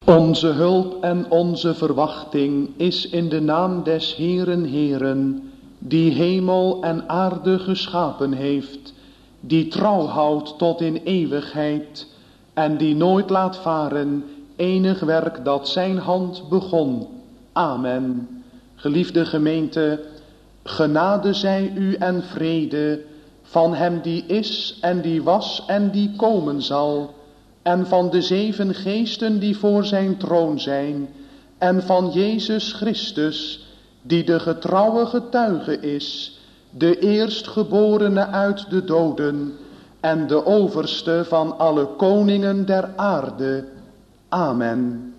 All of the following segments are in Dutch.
Onze hulp en onze verwachting is in de naam des Heeren Heeren, die hemel en aarde geschapen heeft, die trouw houdt tot in eeuwigheid en die nooit laat varen enig werk dat zijn hand begon. Amen. Geliefde gemeente, genade zij u en vrede van hem die is en die was en die komen zal, en van de 7 geesten die voor zijn troon zijn, en van Jezus Christus, die de getrouwe getuige is, de eerstgeborene uit de doden, en de overste van alle koningen der aarde. Amen.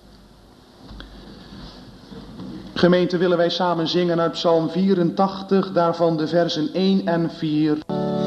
Gemeente, willen wij samen zingen uit Psalm 84, daarvan de versen 1 en 4.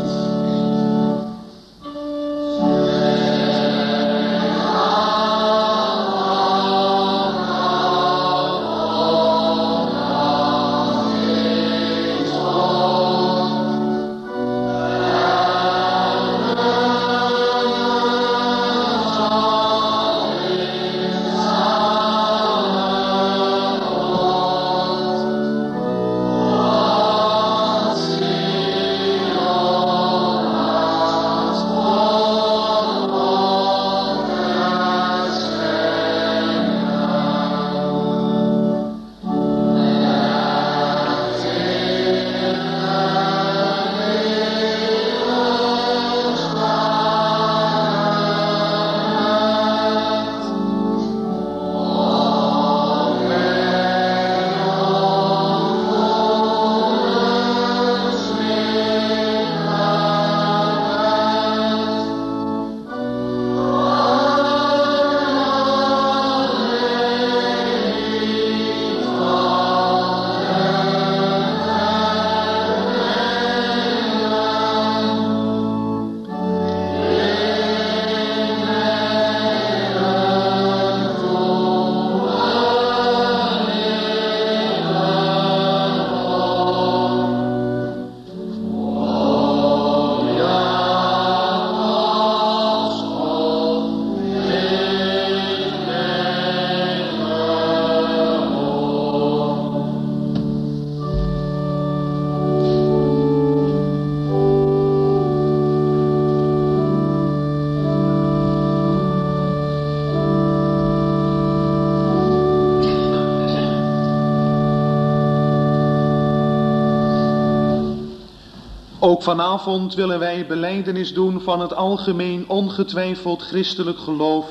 Ook vanavond willen wij belijdenis doen van het algemeen ongetwijfeld christelijk geloof.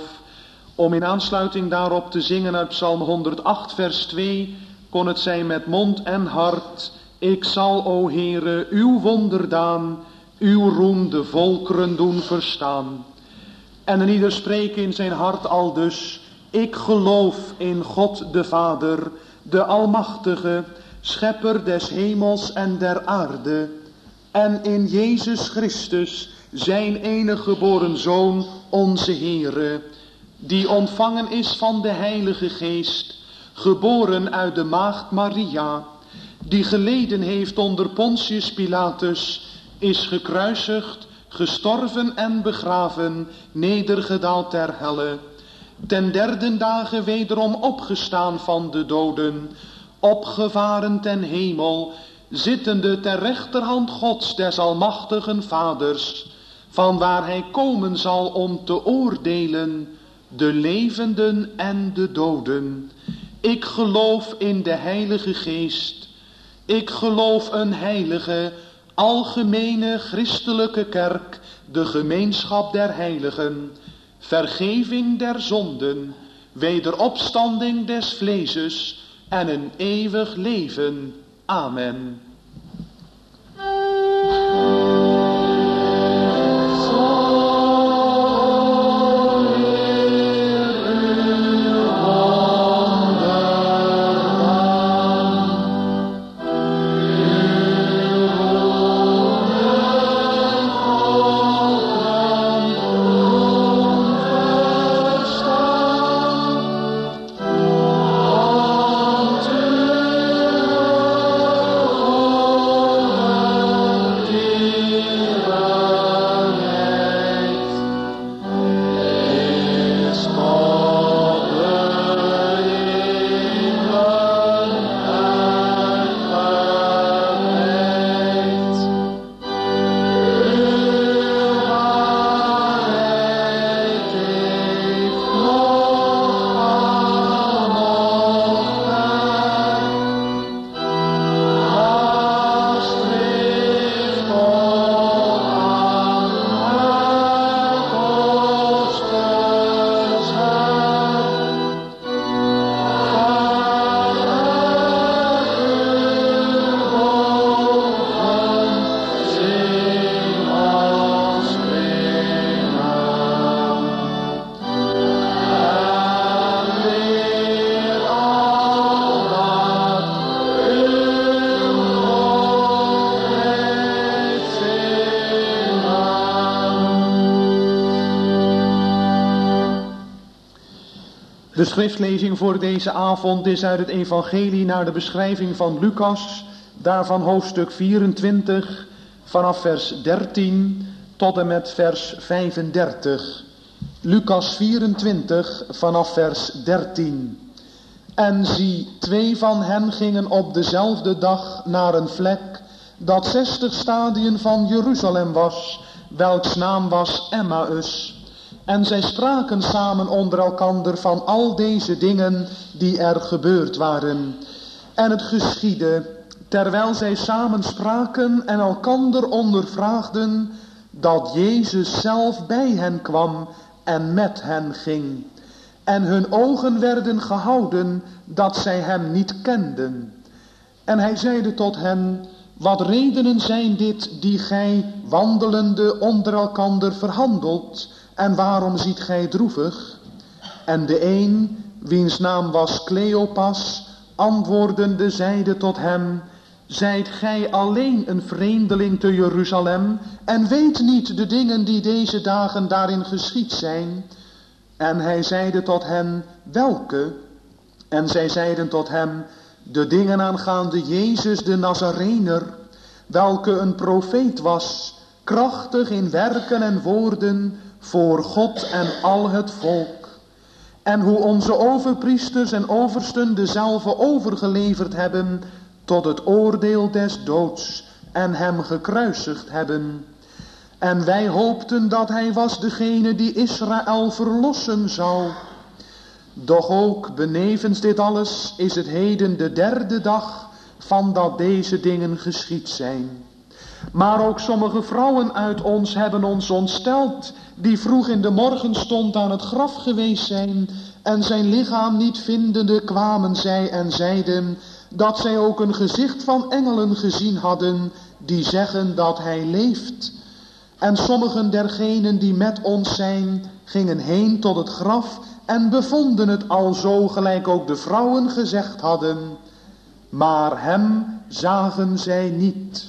Om in aansluiting daarop te zingen uit Psalm 108 vers 2, kon het zijn met mond en hart. Ik zal, o Heere, uw wonderdaan, uw roem de volkeren doen verstaan. En een ieder spreken in zijn hart aldus, ik geloof in God de Vader, de Almachtige, schepper des hemels en der aarde, en in Jezus Christus, zijn enige geboren Zoon, onze Heere, die ontvangen is van de Heilige Geest, geboren uit de maagd Maria, die geleden heeft onder Pontius Pilatus, is gekruisigd, gestorven en begraven, nedergedaald ter helle, ten 3e dage wederom opgestaan van de doden, opgevaren ten hemel, zittende ter rechterhand Gods des almachtigen Vaders, van waar hij komen zal om te oordelen de levenden en de doden. Ik geloof in de Heilige Geest. Ik geloof een heilige, algemene christelijke kerk, de gemeenschap der heiligen, vergeving der zonden, wederopstanding des vleeses en een eeuwig leven. Amen. Oh De schriftlezing voor deze avond is uit het evangelie naar de beschrijving van Lucas, daarvan hoofdstuk 24, vanaf vers 13 tot en met vers 35. Lucas 24, vanaf vers 13. En zie, 2 van hen gingen op dezelfde dag naar een vlek dat 60 stadien van Jeruzalem was, welks naam was Emmaus. En zij spraken samen onder elkander van al deze dingen die er gebeurd waren. En het geschiedde, terwijl zij samen spraken en elkander ondervraagden, dat Jezus zelf bij hen kwam en met hen ging. En hun ogen werden gehouden, dat zij hem niet kenden. En hij zeide tot hen: wat redenen zijn dit die gij wandelende onder elkander verhandelt, en waarom ziet gij droevig? En de een, wiens naam was Cleopas, antwoordende zeide tot hem: zijt gij alleen een vreemdeling te Jeruzalem, en weet niet de dingen die deze dagen daarin geschied zijn? En hij zeide tot hen: welke? En zij zeiden tot hem: de dingen aangaande Jezus de Nazarener, welke een profeet was, krachtig in werken en woorden voor God en al het volk. En hoe onze overpriesters en oversten dezelve overgeleverd hebben tot het oordeel des doods en hem gekruisigd hebben. En wij hoopten dat hij was degene die Israël verlossen zou. Doch ook benevens dit alles is het heden de 3e dag van dat deze dingen geschied zijn. Maar ook sommige vrouwen uit ons hebben ons ontsteld, die vroeg in de morgenstond aan het graf geweest zijn, en zijn lichaam niet vindende kwamen zij en zeiden dat zij ook een gezicht van engelen gezien hadden, die zeggen dat hij leeft. En sommigen dergenen die met ons zijn, gingen heen tot het graf en bevonden het alzo gelijk ook de vrouwen gezegd hadden. Maar hem zagen zij niet.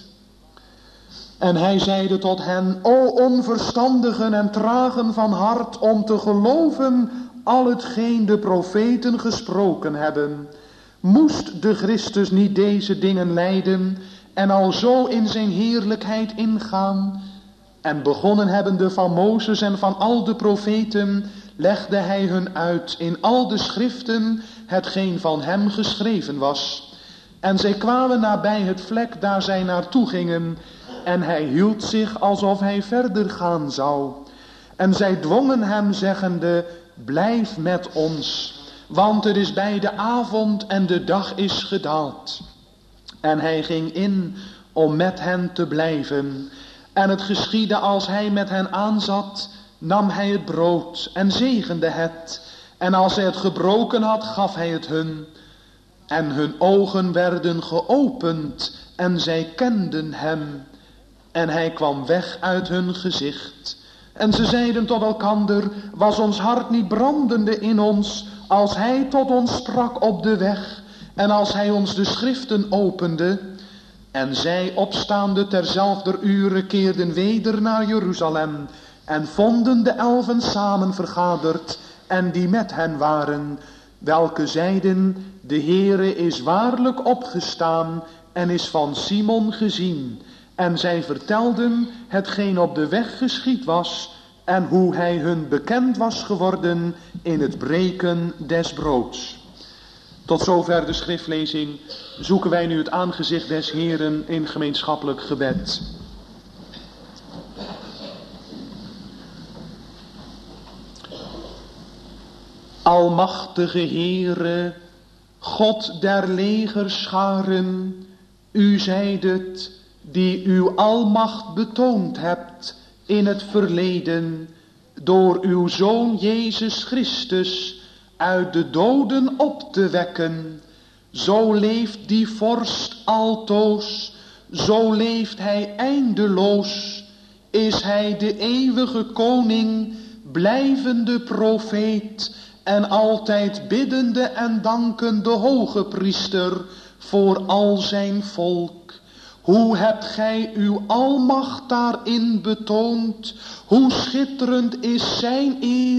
En hij zeide tot hen: o onverstandigen en tragen van hart om te geloven al hetgeen de profeten gesproken hebben. Moest de Christus niet deze dingen lijden en alzo in zijn heerlijkheid ingaan? En begonnen hebbende van Mozes en van al de profeten, legde hij hun uit in al de schriften hetgeen van hem geschreven was. En zij kwamen nabij het vlek daar zij naartoe gingen, en hij hield zich alsof hij verder gaan zou. En zij dwongen hem zeggende: blijf met ons, want het is bij de avond en de dag is gedaald. En hij ging in om met hen te blijven. En het geschiedde als hij met hen aanzat, nam hij het brood en zegende het. En als hij het gebroken had, gaf hij het hun. En hun ogen werden geopend en zij kenden hem. En hij kwam weg uit hun gezicht. En ze zeiden tot elkander: was ons hart niet brandende in ons, als hij tot ons sprak op de weg, en als hij ons de schriften opende? En zij, opstaande terzelfder ure, keerden weder naar Jeruzalem, en vonden de 11 samen vergaderd, en die met hen waren, welke zeiden: de Heere is waarlijk opgestaan, en is van Simon gezien. En zij vertelden hetgeen op de weg geschied was, en hoe hij hun bekend was geworden in het breken des broods. Tot zover de schriftlezing. Zoeken wij nu het aangezicht des Heeren in gemeenschappelijk gebed. Almachtige Heere, God der legerscharen, u zijdet die uw almacht betoond hebt in het verleden door uw Zoon Jezus Christus uit de doden op te wekken. Zo leeft die vorst altoos, zo leeft hij eindeloos. Is hij de eeuwige koning, blijvende profeet en altijd biddende en dankende hoge priester voor al zijn volk. Hoe hebt gij uw almacht daarin betoond? Hoe schitterend is zijn eer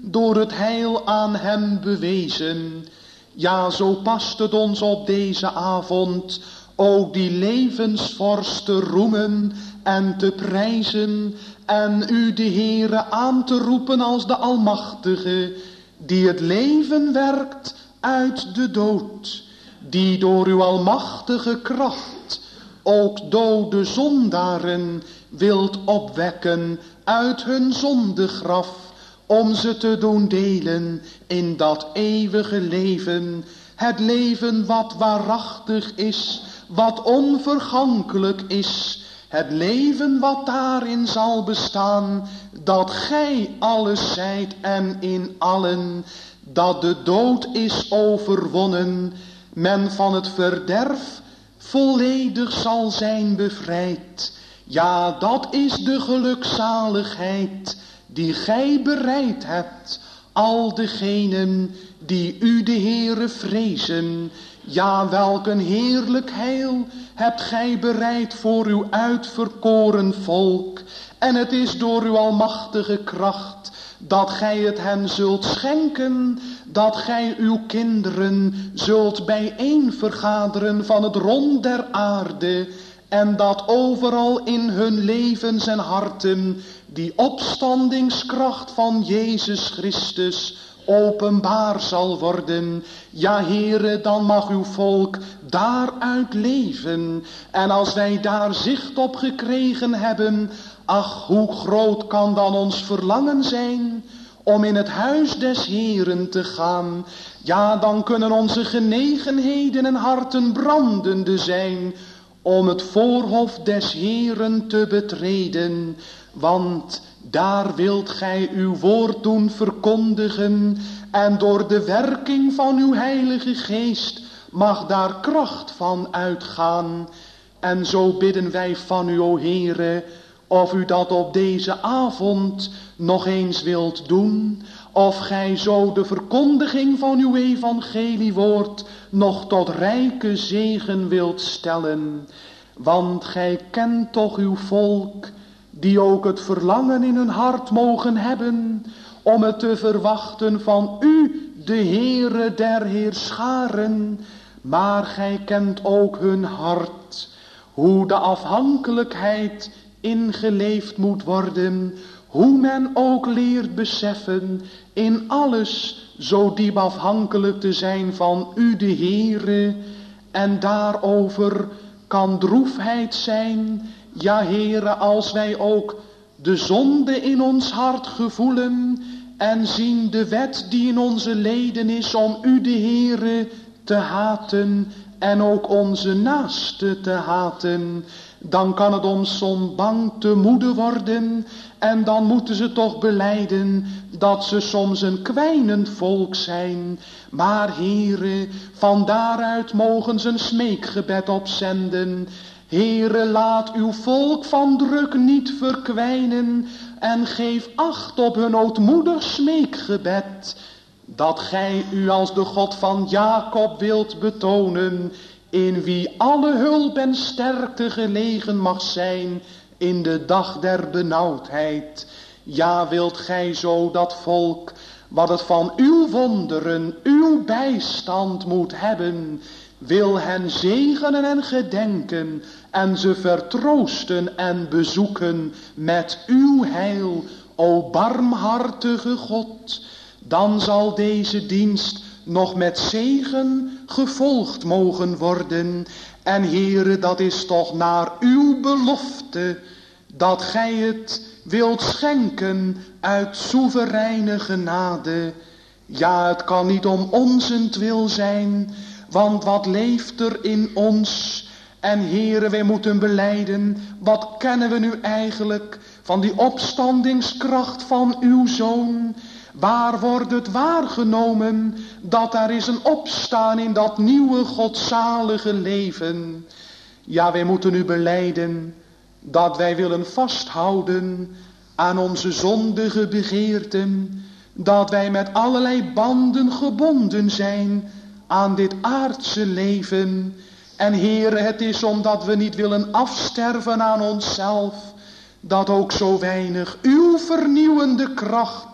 door het heil aan hem bewezen. Ja, zo past het ons op deze avond ook die levensvorst te roemen en te prijzen en u de Heere aan te roepen als de Almachtige, die het leven werkt uit de dood, die door uw almachtige kracht ook dode zondaren wilt opwekken uit hun zondegraf, om ze te doen delen in dat eeuwige leven, het leven wat waarachtig is, wat onvergankelijk is, het leven wat daarin zal bestaan, dat gij alles zijt en in allen, dat de dood is overwonnen, men van het verderf volledig zal zijn bevrijd. Ja, dat is de gelukzaligheid die gij bereid hebt, al degenen die u de Heere vrezen. Ja, welk een heerlijk heil hebt gij bereid voor uw uitverkoren volk. En het is door uw almachtige kracht dat gij het hen zult schenken, dat gij uw kinderen zult bijeenvergaderen van het rond der aarde, en dat overal in hun levens en harten die opstandingskracht van Jezus Christus openbaar zal worden. Ja, Heere, dan mag uw volk daaruit leven. En als wij daar zicht op gekregen hebben, ach, hoe groot kan dan ons verlangen zijn om in het huis des Heeren te gaan. Ja, dan kunnen onze genegenheden en harten brandende zijn om het voorhof des Heeren te betreden, want daar wilt gij uw woord doen verkondigen, en door de werking van uw Heilige Geest mag daar kracht van uitgaan. En zo bidden wij van u, o Heere, of u dat op deze avond nog eens wilt doen, of gij zo de verkondiging van uw evangeliewoord nog tot rijke zegen wilt stellen. Want gij kent toch uw volk, die ook het verlangen in hun hart mogen hebben om het te verwachten van u, de Heere der Heerscharen. Maar gij kent ook hun hart, hoe de afhankelijkheid ingeleefd moet worden, hoe men ook leert beseffen in alles zo diep afhankelijk te zijn van u, de Heere. En daarover kan droefheid zijn. Ja, Heere, als wij ook de zonde in ons hart gevoelen en zien de wet die in onze leden is om u, de Heere, te haten en ook onze naaste te haten, dan kan het ons soms bang te moede worden, en dan moeten ze toch belijden dat ze soms een kwijnend volk zijn. Maar Heere, van daaruit mogen ze een smeekgebed opzenden. Heere, laat uw volk van druk niet verkwijnen en geef acht op hun ootmoedig smeekgebed, dat gij u als de God van Jacob wilt betonen, in wie alle hulp en sterkte gelegen mag zijn in de dag der benauwdheid. Ja, wilt gij zo dat volk, wat het van uw wonderen, uw bijstand moet hebben, wil hen zegenen en gedenken en ze vertroosten en bezoeken met uw heil, o barmhartige God. Dan zal deze dienst nog met zegen gevolgd mogen worden. En Heere, dat is toch naar uw belofte, dat gij het wilt schenken uit soevereine genade. Ja, het kan niet om onzentwil zijn, want wat leeft er in ons? En Heere, wij moeten belijden, wat kennen we nu eigenlijk van die opstandingskracht van uw Zoon? Waar wordt het waargenomen dat er is een opstaan in dat nieuwe godzalige leven? Ja, wij moeten u belijden dat wij willen vasthouden aan onze zondige begeerten, dat wij met allerlei banden gebonden zijn aan dit aardse leven. En Heere, het is omdat we niet willen afsterven aan onszelf, dat ook zo weinig uw vernieuwende kracht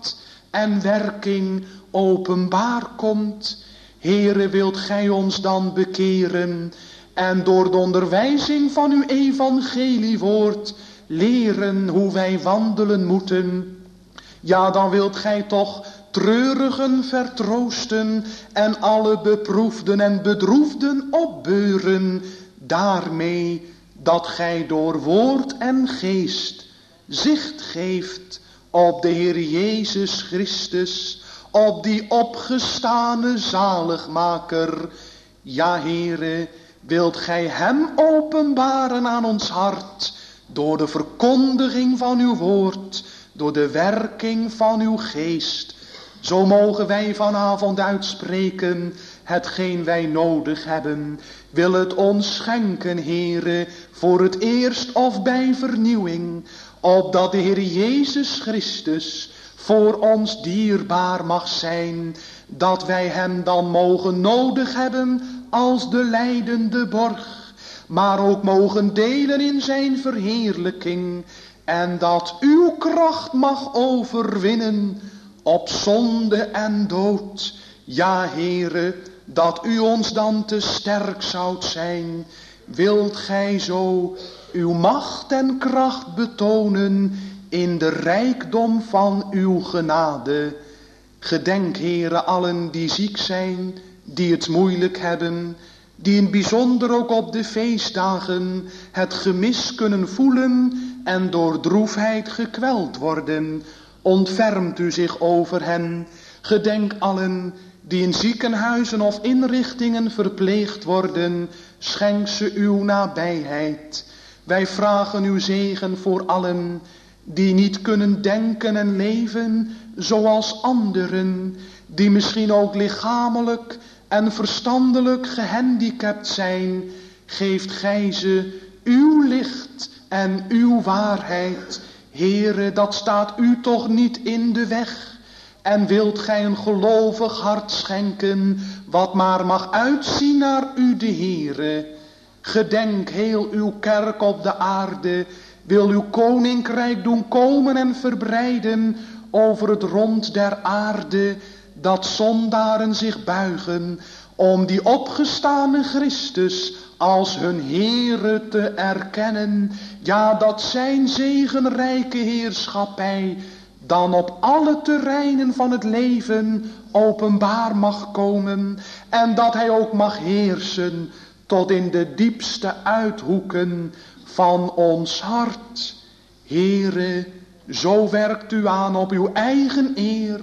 en werking openbaar komt. Heere, wilt gij ons dan bekeren en door de onderwijzing van uw evangeliewoord leren hoe wij wandelen moeten. Ja, dan wilt gij toch treurigen vertroosten en alle beproefden en bedroefden opbeuren, daarmee dat gij door woord en geest zicht geeft op de Heer Jezus Christus, op die opgestane zaligmaker. Ja, Heere, wilt gij hem openbaren aan ons hart, door de verkondiging van uw woord, door de werking van uw geest. Zo mogen wij vanavond uitspreken hetgeen wij nodig hebben. Wil het ons schenken, Heere, voor het eerst of bij vernieuwing, opdat de Heer Jezus Christus voor ons dierbaar mag zijn, dat wij hem dan mogen nodig hebben als de lijdende borg, maar ook mogen delen in zijn verheerlijking, en dat uw kracht mag overwinnen op zonde en dood. Ja, Heere, dat u ons dan te sterk zoudt zijn. Wilt gij zo uw macht en kracht betonen in de rijkdom van uw genade. Gedenk, Heere, allen die ziek zijn, die het moeilijk hebben, die in bijzonder ook op de feestdagen het gemis kunnen voelen en door droefheid gekweld worden. Ontfermt u zich over hen. Gedenk allen die in ziekenhuizen of inrichtingen verpleegd worden. Schenk ze uw nabijheid. Wij vragen uw zegen voor allen die niet kunnen denken en leven zoals anderen, die misschien ook lichamelijk en verstandelijk gehandicapt zijn. Geeft gij ze uw licht en uw waarheid. Heere, dat staat u toch niet in de weg. En wilt gij een gelovig hart schenken, wat maar mag uitzien naar u de Heere. Gedenk heel uw kerk op de aarde. Wil uw koninkrijk doen komen en verbreiden over het rond der aarde, dat zondaren zich buigen om die opgestane Christus als hun Heere te erkennen. Ja, dat zijn zegenrijke heerschappij dan op alle terreinen van het leven openbaar mag komen, en dat hij ook mag heersen tot in de diepste uithoeken van ons hart. Heere, zo werkt u aan op uw eigen eer.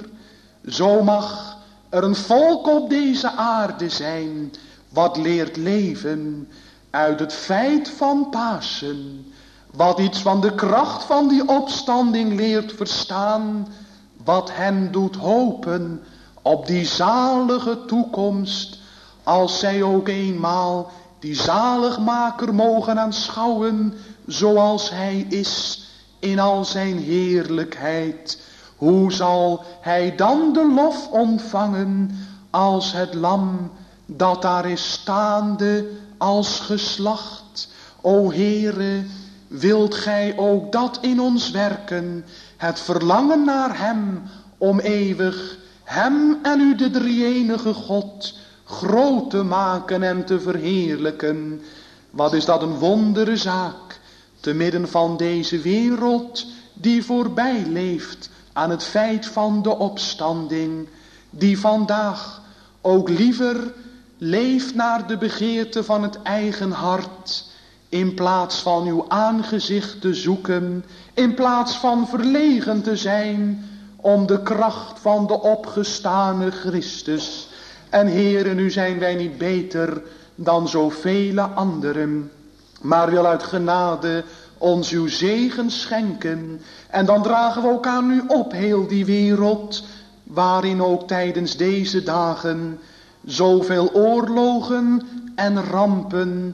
Zo mag er een volk op deze aarde zijn wat leert leven uit het feit van Pasen, wat iets van de kracht van die opstanding leert verstaan, wat hen doet hopen op die zalige toekomst, als zij ook eenmaal die zaligmaker mogen aanschouwen zoals hij is in al zijn heerlijkheid. Hoe zal hij dan de lof ontvangen als het lam dat daar is staande als geslacht? O Heere, wilt gij ook dat in ons werken, het verlangen naar hem om eeuwig hem en u de drie-enige God groot te maken en te verheerlijken. Wat is dat een wondere zaak, te midden van deze wereld die voorbij leeft aan het feit van de opstanding, die vandaag ook liever leeft naar de begeerte van het eigen hart, in plaats van uw aangezicht te zoeken, in plaats van verlegen te zijn om de kracht van de opgestane Christus. En Heere, nu zijn wij niet beter dan zoveel anderen, maar wil uit genade ons uw zegen schenken. En dan dragen we ook aan u op heel die wereld, waarin ook tijdens deze dagen zoveel oorlogen en rampen,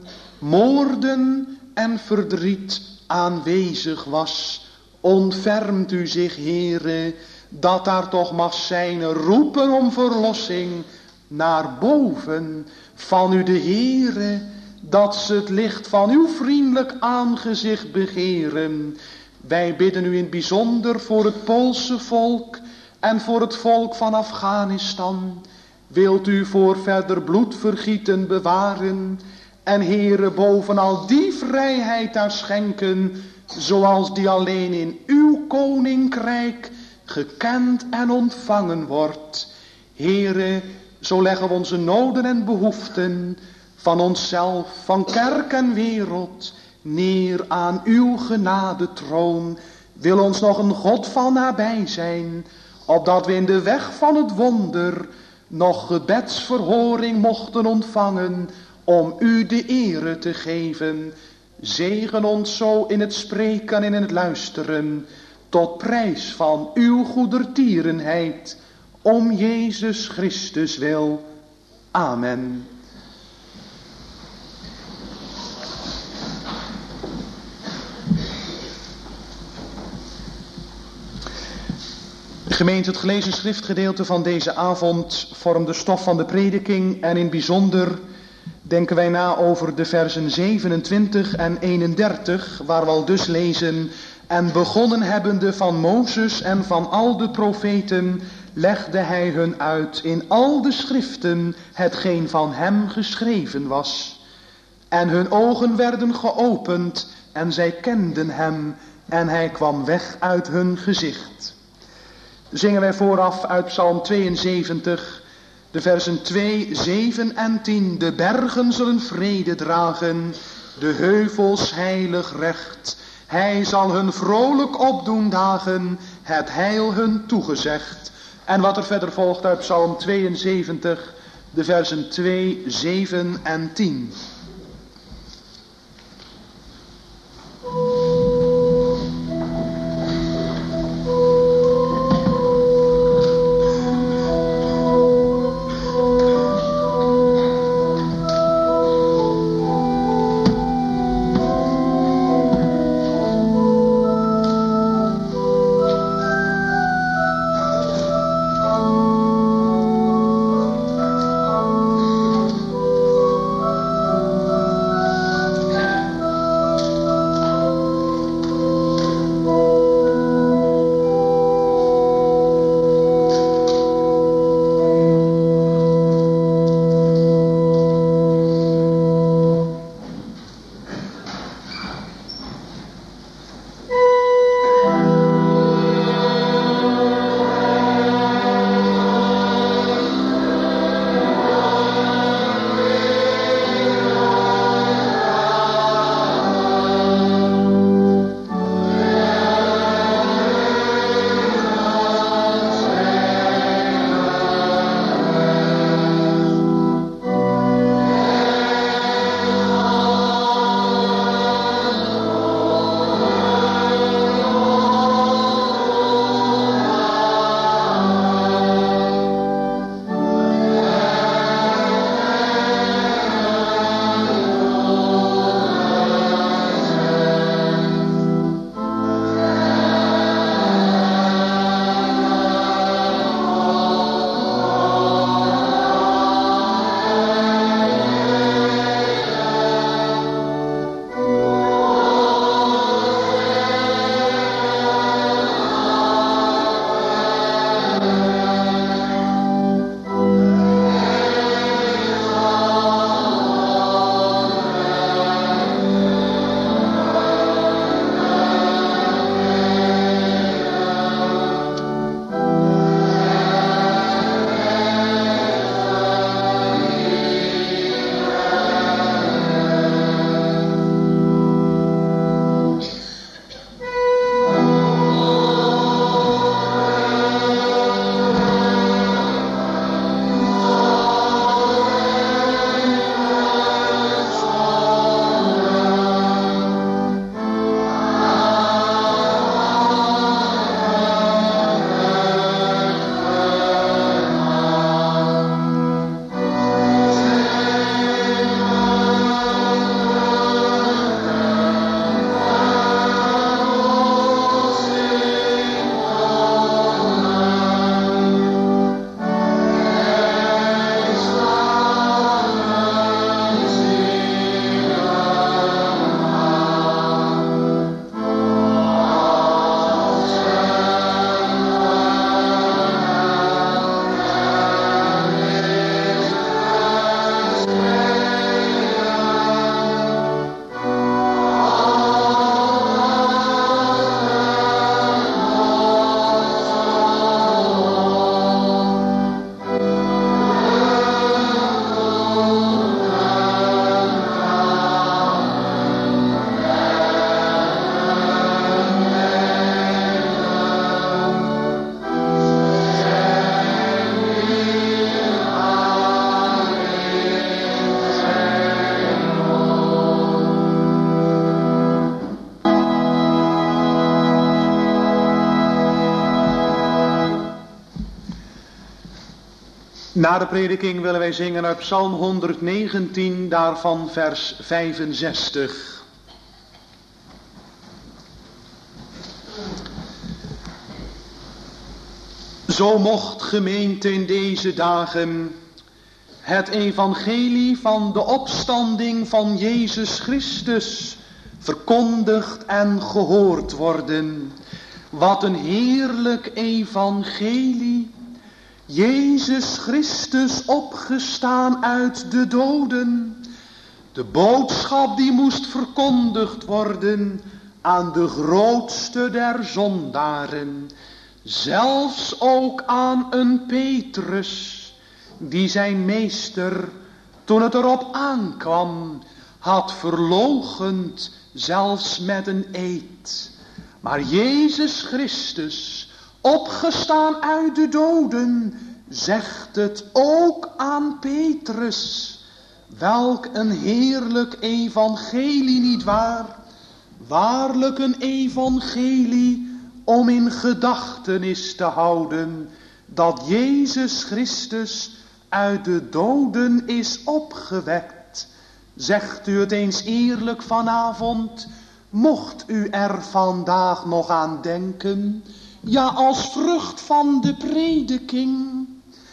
moorden en verdriet aanwezig was. Ontfermt u zich, Heere, dat daar toch mag zijn roepen om verlossing naar boven van u de Heere, dat ze het licht van uw vriendelijk aangezicht begeren. Wij bidden u in het bijzonder voor het Poolse volk en voor het volk van Afghanistan wilt u voor verder bloedvergieten bewaren en Heere bovenal die vrijheid daar schenken, zoals die alleen in uw koninkrijk gekend en ontvangen wordt. Heere, zo leggen we onze noden en behoeften van onszelf, van kerk en wereld, neer aan uw genadetroon. Wil ons nog een God van nabij zijn, opdat we in de weg van het wonder nog gebedsverhoring mochten ontvangen, om u de ere te geven. Zegen ons zo in het spreken en in het luisteren, tot prijs van uw goedertierenheid, om Jezus Christus wil. Amen. Gemeente, het gelezen schriftgedeelte van deze avond vormt de stof van de prediking en in bijzonder denken wij na over de versen 27 en 31, waar we al dus lezen: en begonnen hebbende van Mozes en van al de profeten, legde hij hun uit in al de schriften hetgeen van hem geschreven was. En hun ogen werden geopend en zij kenden hem en hij kwam weg uit hun gezicht. Zingen wij vooraf uit Psalm 72, de versen 2, 7 en 10. De bergen zullen vrede dragen, de heuvels heilig recht. Hij zal hun vrolijk opdoen dagen, het heil hun toegezegd. En wat er verder volgt uit Psalm 72, de versen 2, 7 en 10. Na de prediking willen wij zingen uit Psalm 119, daarvan vers 65. Zo mocht gemeente in deze dagen het evangelie van de opstanding van Jezus Christus verkondigd en gehoord worden. Wat een heerlijk evangelie. Jezus Christus opgestaan uit de doden. De boodschap die moest verkondigd worden aan de grootste der zondaren. Zelfs ook aan een Petrus, die zijn meester, toen het erop aankwam, had verloochend, zelfs met een eed. Maar Jezus Christus, opgestaan uit de doden, zegt het ook aan Petrus. Welk een heerlijk evangelie, nietwaar? Waarlijk een evangelie om in gedachtenis te houden dat Jezus Christus uit de doden is opgewekt. Zegt u het eens eerlijk vanavond, mocht u er vandaag nog aan denken? Ja, als vrucht van de prediking.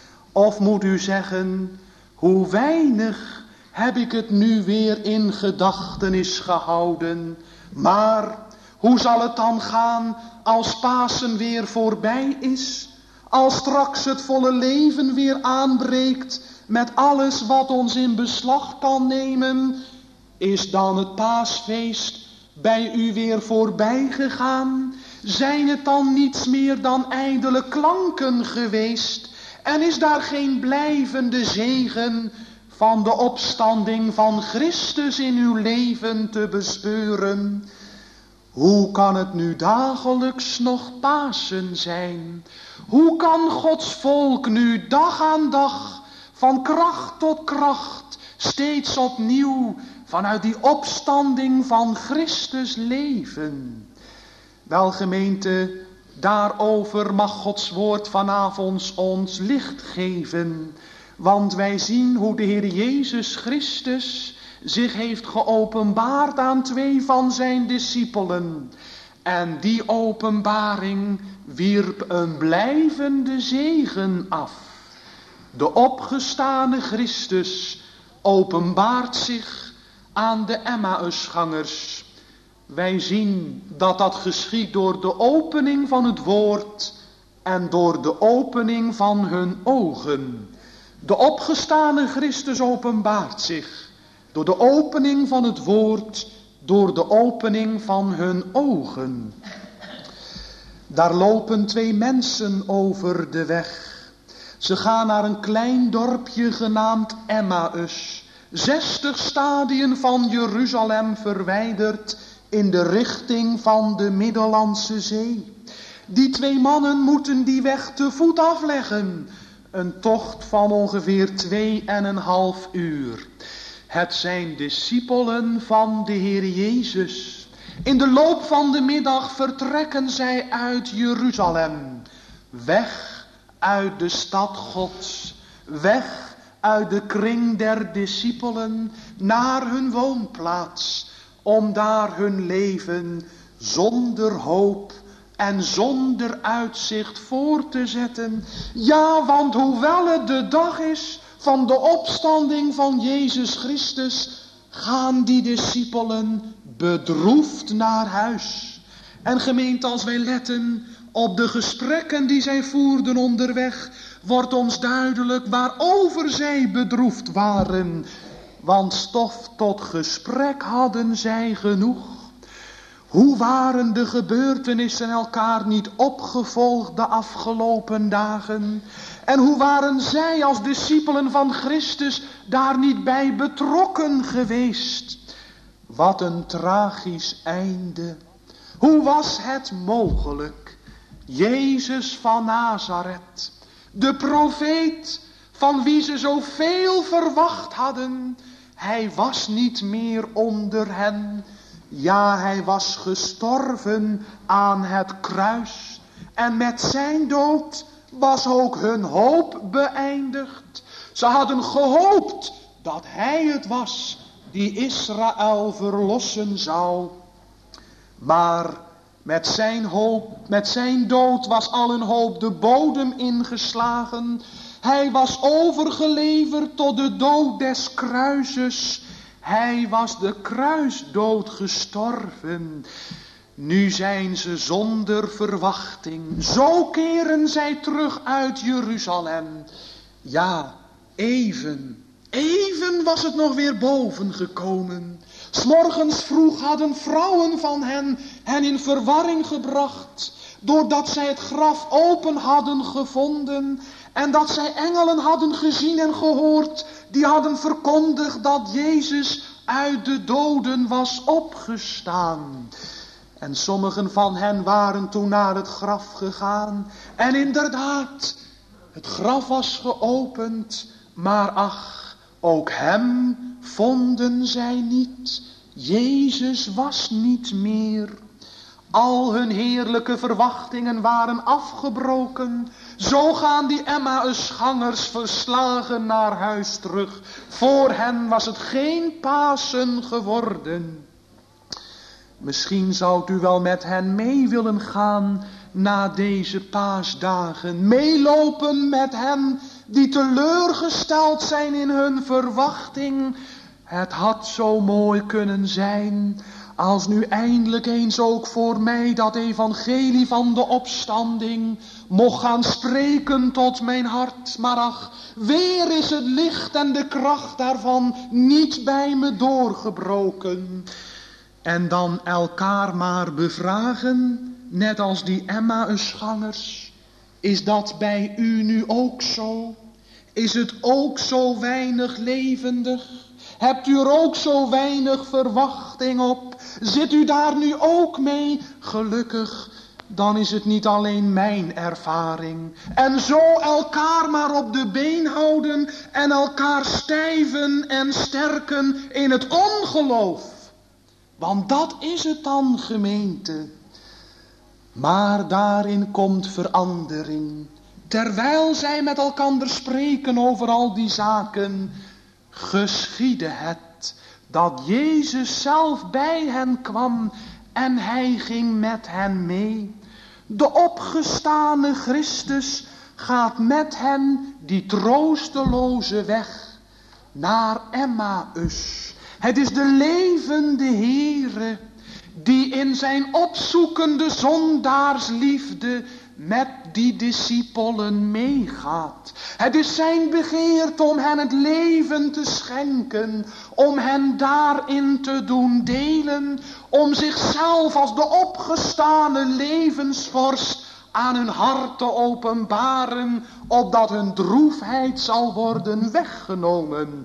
Of moet u zeggen, hoe weinig heb ik het nu weer in gedachtenis gehouden. Maar hoe zal het dan gaan als Pasen weer voorbij is? Als straks het volle leven weer aanbreekt met alles wat ons in beslag kan nemen. Is dan het paasfeest bij u weer voorbij gegaan? Zijn het dan niets meer dan ijdele klanken geweest? En is daar geen blijvende zegen van de opstanding van Christus in uw leven te bespeuren? Hoe kan het nu dagelijks nog Pasen zijn? Hoe kan Gods volk nu dag aan dag, van kracht tot kracht, steeds opnieuw vanuit die opstanding van Christus leven? Wel gemeente, daarover mag Gods woord vanavond ons licht geven. Want wij zien hoe de Heer Jezus Christus zich heeft geopenbaard aan 2 van zijn discipelen. En die openbaring wierp een blijvende zegen af. De opgestane Christus openbaart zich aan de Emmausgangers. Wij zien dat dat geschiedt door de opening van het woord en door de opening van hun ogen. De opgestane Christus openbaart zich door de opening van het woord, door de opening van hun ogen. Daar lopen 2 mensen over de weg. Ze gaan naar een klein dorpje genaamd Emmaus, 60 stadien van Jeruzalem verwijderd in de richting van de Middellandse Zee. Die 2 mannen moeten die weg te voet afleggen. Een tocht van ongeveer 2,5 uur. Het zijn discipelen van de Heer Jezus. In de loop van de middag vertrekken zij uit Jeruzalem. Weg uit de stad Gods. Weg uit de kring der discipelen naar hun woonplaats. Om daar hun leven zonder hoop en zonder uitzicht voor te zetten. Ja, want hoewel het de dag is van de opstanding van Jezus Christus, gaan die discipelen bedroefd naar huis. En gemeente, als wij letten op de gesprekken die zij voerden onderweg, wordt ons duidelijk waarover zij bedroefd waren. Want stof tot gesprek hadden zij genoeg. Hoe waren de gebeurtenissen elkaar niet opgevolgd de afgelopen dagen? En hoe waren zij als discipelen van Christus daar niet bij betrokken geweest? Wat een tragisch einde. Hoe was het mogelijk? Jezus van Nazareth, de profeet van wie ze zoveel verwacht hadden, hij was niet meer onder hen. Ja, hij was gestorven aan het kruis. En met zijn dood was ook hun hoop beëindigd. Ze hadden gehoopt dat hij het was die Israël verlossen zou. Maar met zijn dood was al hun hoop de bodem ingeslagen. Hij was overgeleverd tot de dood des kruises. Hij was de kruisdood gestorven. Nu zijn ze zonder verwachting. Zo keren zij terug uit Jeruzalem. Ja, even was het nog weer boven gekomen. 's Morgens vroeg hadden vrouwen van hen in verwarring gebracht, doordat zij het graf open hadden gevonden en dat zij engelen hadden gezien en gehoord, die hadden verkondigd dat Jezus uit de doden was opgestaan. En sommigen van hen waren toen naar het graf gegaan en inderdaad, het graf was geopend, maar ach, ook hem vonden zij niet. Jezus was niet meer. Al hun heerlijke verwachtingen waren afgebroken. Zo gaan die Emmausgangers verslagen naar huis terug. Voor hen was het geen Pasen geworden. Misschien zou u wel met hen mee willen gaan na deze paasdagen. Meelopen met hen die teleurgesteld zijn in hun verwachting. Het had zo mooi kunnen zijn als nu eindelijk eens ook voor mij dat evangelie van de opstanding mocht gaan spreken tot mijn hart. Maar ach, weer is het licht en de kracht daarvan niet bij me doorgebroken. En dan elkaar maar bevragen, net als die Emmausgangers. Is dat bij u nu ook zo? Is het ook zo weinig levendig? Hebt u er ook zo weinig verwachting op? Zit u daar nu ook mee? Gelukkig, dan is het niet alleen mijn ervaring. En zo elkaar maar op de been houden en elkaar stijven en sterken in het ongeloof. Want dat is het dan, gemeente. Maar daarin komt verandering. Terwijl zij met elkaar spreken over al die zaken, geschiedde het dat Jezus zelf bij hen kwam en hij ging met hen mee. De opgestane Christus gaat met hen die troosteloze weg naar Emmaus. Het is de levende Heere die in zijn opzoekende zondaarsliefde met die discipelen meegaat. Het is zijn begeerte om hen het leven te schenken, om hen daarin te doen delen, om zichzelf als de opgestane levensvorst aan hun hart te openbaren, opdat hun droefheid zal worden weggenomen.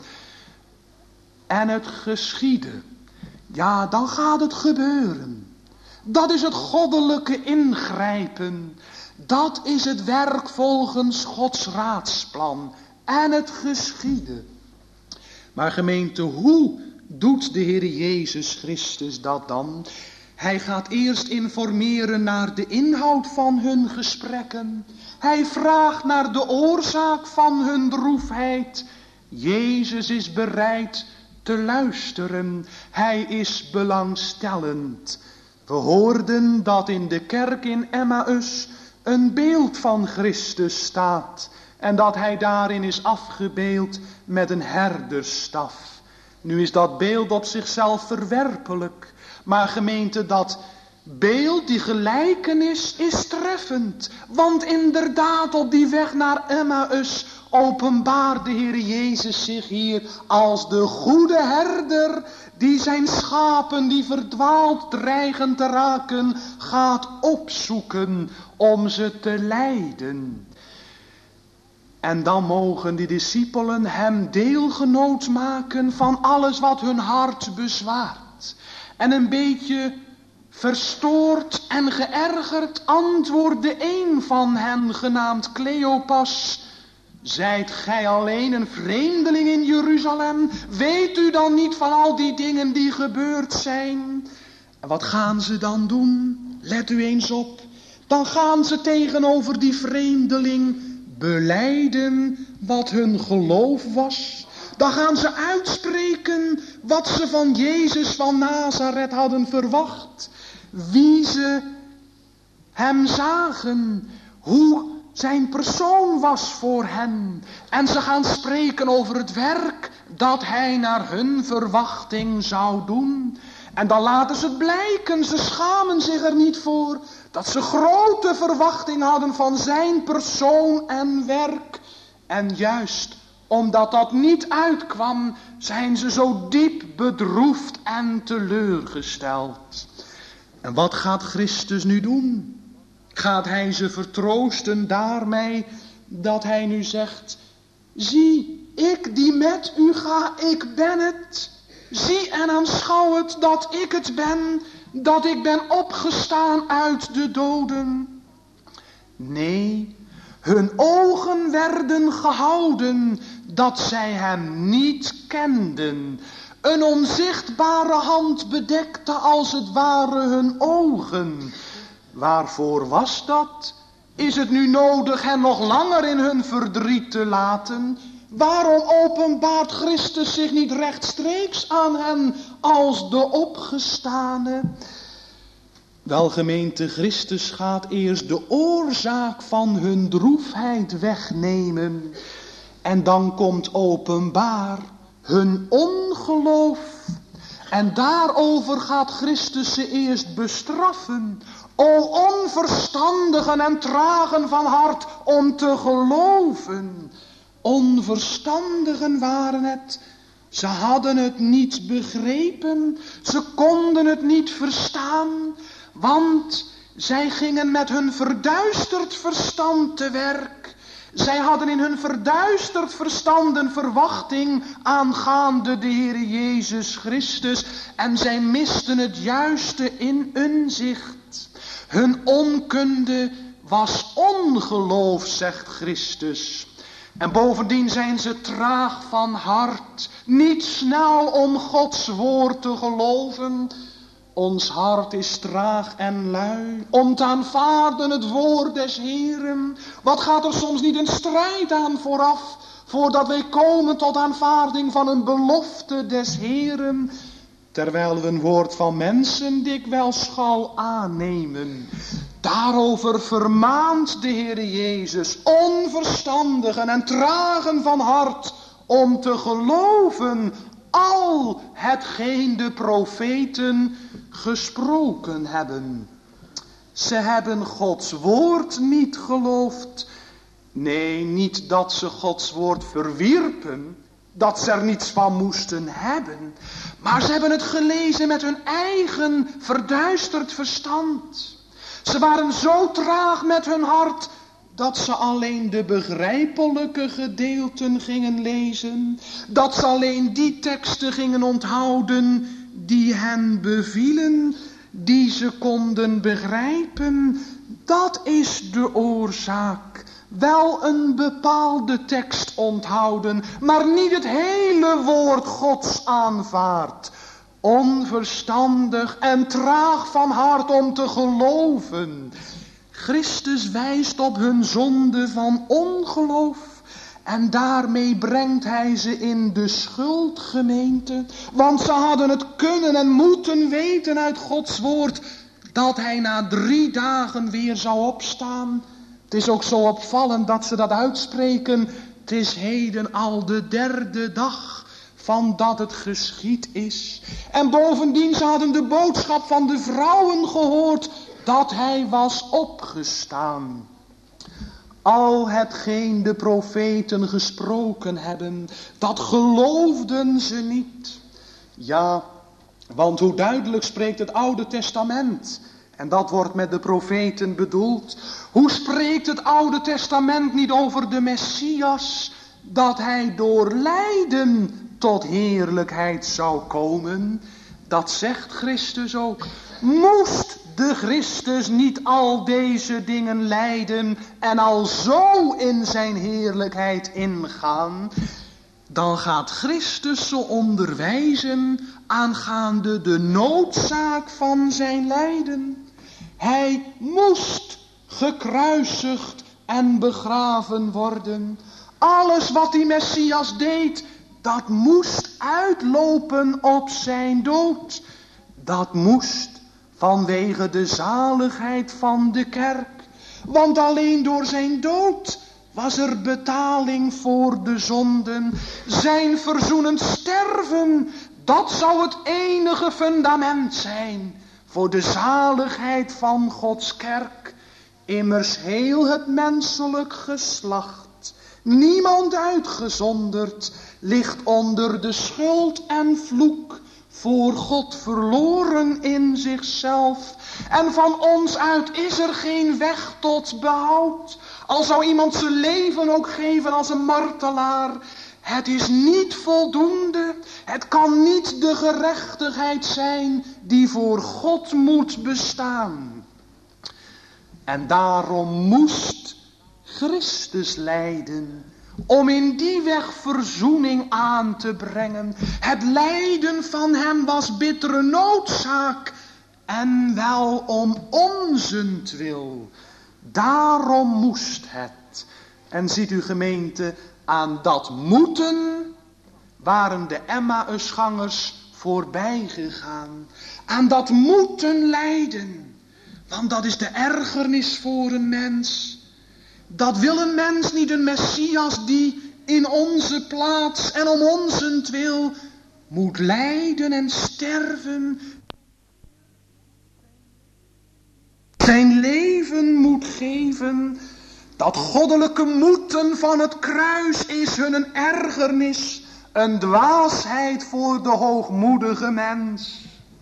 En het geschiedde. Ja, dan gaat het gebeuren. Dat is het goddelijke ingrijpen. Dat is het werk volgens Gods raadsplan. En het geschiedde. Maar gemeente, hoe doet de Heer Jezus Christus dat dan? Hij gaat eerst informeren naar de inhoud van hun gesprekken. Hij vraagt naar de oorzaak van hun droefheid. Jezus is bereid te luisteren. Hij is belangstellend. We hoorden dat in de kerk in Emmaus een beeld van Christus staat. En dat hij daarin is afgebeeld met een herdersstaf. Nu is dat beeld op zichzelf verwerpelijk. Maar gemeente, dat beeld, die gelijkenis, is treffend. Want inderdaad, op die weg naar Emmaus openbaart de Heer Jezus zich hier als de goede herder die zijn schapen die verdwaald dreigen te raken gaat opzoeken om ze te leiden. En dan mogen die discipelen hem deelgenoot maken van alles wat hun hart bezwaart. En een beetje verstoord en geërgerd antwoordde een van hen, genaamd Cleopas: zijt gij alleen een vreemdeling in Jeruzalem? Weet u dan niet van al die dingen die gebeurd zijn? En wat gaan ze dan doen? Let u eens op. Dan gaan ze tegenover die vreemdeling belijden wat hun geloof was. Dan gaan ze uitspreken wat ze van Jezus van Nazareth hadden verwacht. Wie ze hem zagen, hoe zijn persoon was voor hen. En ze gaan spreken over het werk dat hij naar hun verwachting zou doen. En dan laten ze het blijken, ze schamen zich er niet voor, dat ze grote verwachting hadden van zijn persoon en werk. En juist omdat dat niet uitkwam, zijn ze zo diep bedroefd en teleurgesteld. En wat gaat Christus nu doen? Gaat hij ze vertroosten daarmee dat hij nu zegt: zie, ik die met u ga, ik ben het. Zie en aanschouw het dat ik het ben, dat ik ben opgestaan uit de doden. Nee, hun ogen werden gehouden dat zij hem niet kenden. Een onzichtbare hand bedekte als het ware hun ogen. Waarvoor was dat? Is het nu nodig hen nog langer in hun verdriet te laten? Waarom openbaart Christus zich niet rechtstreeks aan hen als de opgestane? Wel, gemeente, Christus gaat eerst de oorzaak van hun droefheid wegnemen. En dan komt openbaar hun ongeloof. En daarover gaat Christus ze eerst bestraffen. O onverstandigen en tragen van hart om te geloven. Onverstandigen waren het. Ze hadden het niet begrepen. Ze konden het niet verstaan. Want zij gingen met hun verduisterd verstand te werk. Zij hadden in hun verduisterd verstand een verwachting aangaande de Heer Jezus Christus. En zij misten het juiste in inzicht. Hun onkunde was ongeloof, zegt Christus. En bovendien zijn ze traag van hart, niet snel om Gods woord te geloven. Ons hart is traag en lui om te aanvaarden het woord des Heeren. Wat gaat er soms niet een strijd aan vooraf, voordat wij komen tot aanvaarding van een belofte des Heeren, terwijl we een woord van mensen dikwijls gauw aannemen. Daarover vermaant de Heer Jezus onverstandigen en tragen van hart om te geloven al hetgeen de profeten gesproken hebben. Ze hebben Gods woord niet geloofd. Nee, niet dat ze Gods woord verwierpen, dat ze er niets van moesten hebben. Maar ze hebben het gelezen met hun eigen verduisterd verstand. Ze waren zo traag met hun hart dat ze alleen de begrijpelijke gedeelten gingen lezen. Dat ze alleen die teksten gingen onthouden die hen bevielen, die ze konden begrijpen. Dat is de oorzaak. Wel een bepaalde tekst onthouden, maar niet het hele woord Gods aanvaardt. Onverstandig en traag van hart om te geloven. Christus wijst op hun zonde van ongeloof. En daarmee brengt hij ze in de schuld, gemeente. Want ze hadden het kunnen en moeten weten uit Gods woord dat hij na 3 dagen weer zou opstaan. Het is ook zo opvallend dat ze dat uitspreken. Het is heden al de 3e dag van dat het geschied is. En bovendien ze hadden de boodschap van de vrouwen gehoord dat hij was opgestaan. Al hetgeen de profeten gesproken hebben, dat geloofden ze niet. Ja, want hoe duidelijk spreekt het Oude Testament. En dat wordt met de profeten bedoeld. Hoe spreekt het Oude Testament niet over de Messias, dat hij door lijden tot heerlijkheid zou komen? Dat zegt Christus ook. Moest de Christus niet al deze dingen lijden en al zo in zijn heerlijkheid ingaan, dan gaat Christus ze onderwijzen aangaande de noodzaak van zijn lijden. Hij moest gekruisigd en begraven worden. Alles wat die Messias deed, dat moest uitlopen op zijn dood. Dat moest vanwege de zaligheid van de kerk. Want alleen door zijn dood was er betaling voor de zonden. Zijn verzoenend sterven, dat zou het enige fundament zijn voor de zaligheid van Gods kerk. Immers heel het menselijk geslacht, niemand uitgezonderd, ligt onder de schuld en vloek voor God verloren in zichzelf. En van ons uit is er geen weg tot behoud. Al zou iemand zijn leven ook geven als een martelaar, het is niet voldoende. Het kan niet de gerechtigheid zijn die voor God moet bestaan. En daarom moest Christus lijden, om in die weg verzoening aan te brengen. Het lijden van hem was bittere noodzaak, en wel om onzentwil. Daarom moest het. En ziet u gemeente, aan dat moeten waren de Emmausgangers voorbij gegaan. Aan dat moeten lijden. Want dat is de ergernis voor een mens. Dat wil een mens niet, een Messias die in onze plaats en om onzentwil moet lijden en sterven. Zijn leven moet geven. Dat goddelijke moeten van het kruis is hun een ergernis, een dwaasheid voor de hoogmoedige mens.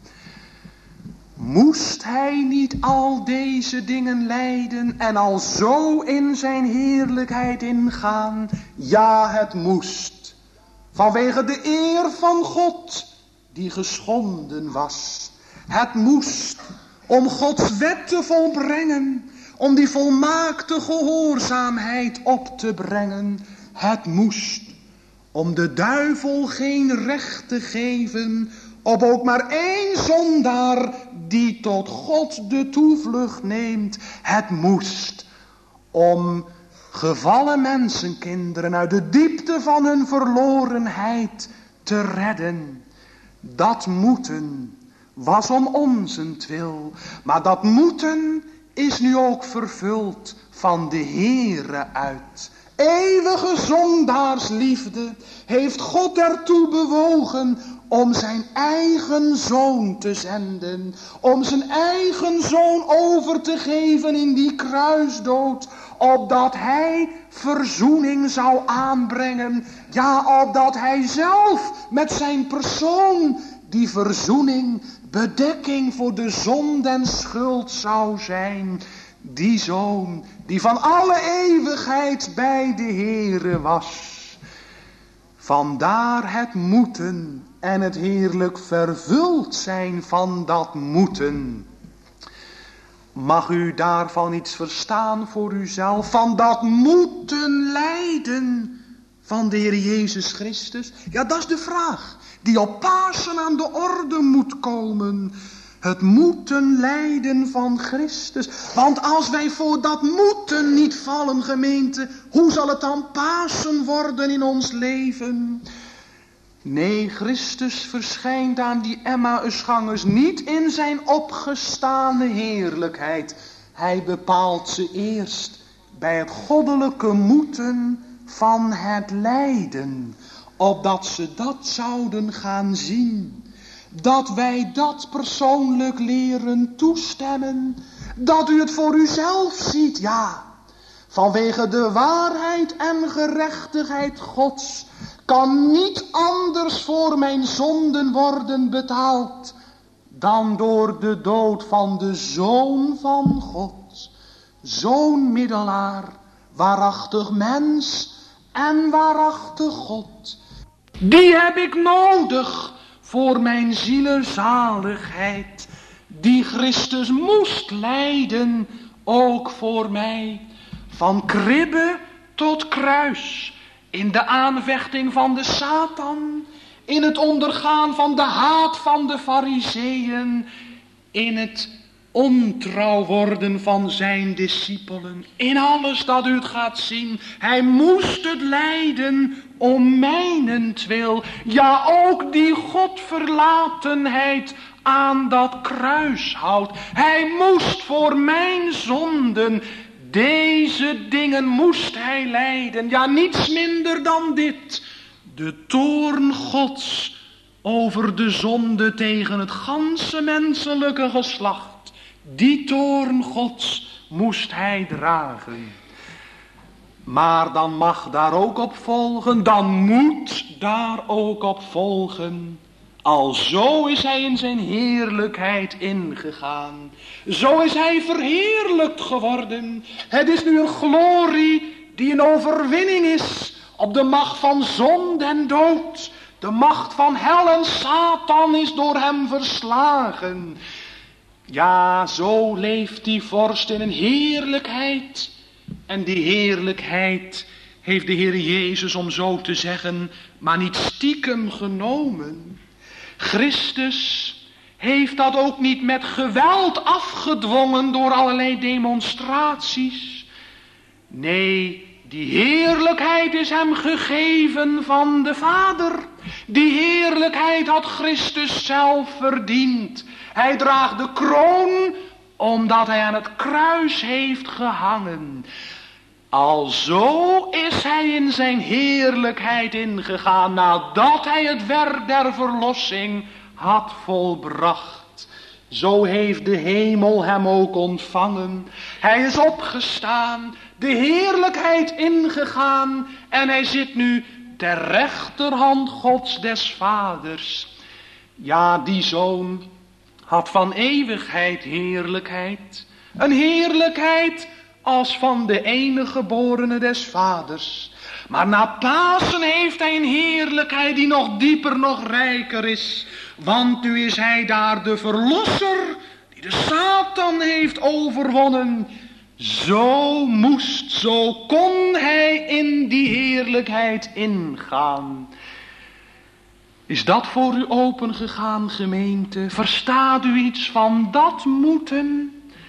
Moest hij niet al deze dingen lijden en al zo in zijn heerlijkheid ingaan? Ja, het moest. Vanwege de eer van God die geschonden was. Het moest om Gods wet te volbrengen, om die volmaakte gehoorzaamheid op te brengen. Het moest om de duivel geen recht te geven op ook maar één zondaar die tot God de toevlucht neemt. Het moest om gevallen mensenkinderen uit de diepte van hun verlorenheid te redden. Dat moeten was om onzentwil, maar dat moeten is nu ook vervuld van de Heere uit. Eeuwige zondaarsliefde heeft God ertoe bewogen om zijn eigen zoon te zenden. Om zijn eigen zoon over te geven in die kruisdood. Opdat hij verzoening zou aanbrengen. Ja, opdat hij zelf met zijn persoon die verzoening, bedekking voor de zonde en schuld zou zijn. Die zoon die van alle eeuwigheid bij de Heere was. Vandaar het moeten en het heerlijk vervuld zijn van dat moeten. Mag u daarvan iets verstaan voor uzelf? Van dat moeten lijden van de Heer Jezus Christus? Ja, dat is de vraag die op Pasen aan de orde moet komen. Het moeten lijden van Christus. Want als wij voor dat moeten niet vallen, gemeente, hoe zal het dan Pasen worden in ons leven? Nee, Christus verschijnt aan die Emmausgangers niet in zijn opgestane heerlijkheid. Hij bepaalt ze eerst bij het goddelijke moeten van het lijden. Opdat ze dat zouden gaan zien. Dat wij dat persoonlijk leren toestemmen. Dat u het voor uzelf ziet, ja. Vanwege de waarheid en gerechtigheid Gods kan niet anders voor mijn zonden worden betaald dan door de dood van de Zoon van God. Zo'n middelaar, waarachtig mens en waarachtig God. Die heb ik nodig voor mijn zielenzaligheid. Die Christus moest lijden, ook voor mij. Van kribbe tot kruis. In de aanvechting van de Satan. In het ondergaan van de haat van de Farizeeën. In het ontrouw worden van zijn discipelen. In alles dat u het gaat zien. Hij moest het lijden om mijnentwil. Ja, ook die Godverlatenheid aan dat kruis houdt. Hij moest voor mijn zonden. Deze dingen moest hij lijden. Ja, niets minder dan dit. De toorn Gods over de zonde tegen het ganse menselijke geslacht. Die toorn Gods moest hij dragen. Maar dan mag daar ook op volgen, dan moet daar ook op volgen. Alzo is hij in zijn heerlijkheid ingegaan. Zo is hij verheerlijkt geworden. Het is nu een glorie die een overwinning is op de macht van zonde en dood. De macht van hel en Satan is door hem verslagen. Ja, zo leeft die vorst in een heerlijkheid. En die heerlijkheid heeft de Heer Jezus, om zo te zeggen, maar niet stiekem genomen. Christus heeft dat ook niet met geweld afgedwongen door allerlei demonstraties. Nee, die heerlijkheid is hem gegeven van de Vader. Die heerlijkheid had Christus zelf verdiend. Hij draagt de kroon omdat hij aan het kruis heeft gehangen. Alzo is hij in zijn heerlijkheid ingegaan nadat hij het werk der verlossing had volbracht. Zo heeft de hemel hem ook ontvangen. Hij is opgestaan, de heerlijkheid ingegaan en hij zit nu ter rechterhand Gods des Vaders. Ja, die Zoon had van eeuwigheid heerlijkheid. Een heerlijkheid als van de enige geborene des Vaders. Maar na Pasen heeft hij een heerlijkheid die nog dieper, nog rijker is. Want nu is hij daar de verlosser die de Satan heeft overwonnen. Zo kon hij in die heerlijkheid ingaan. Is dat voor u opengegaan, gemeente? Verstaat u iets van dat moeten?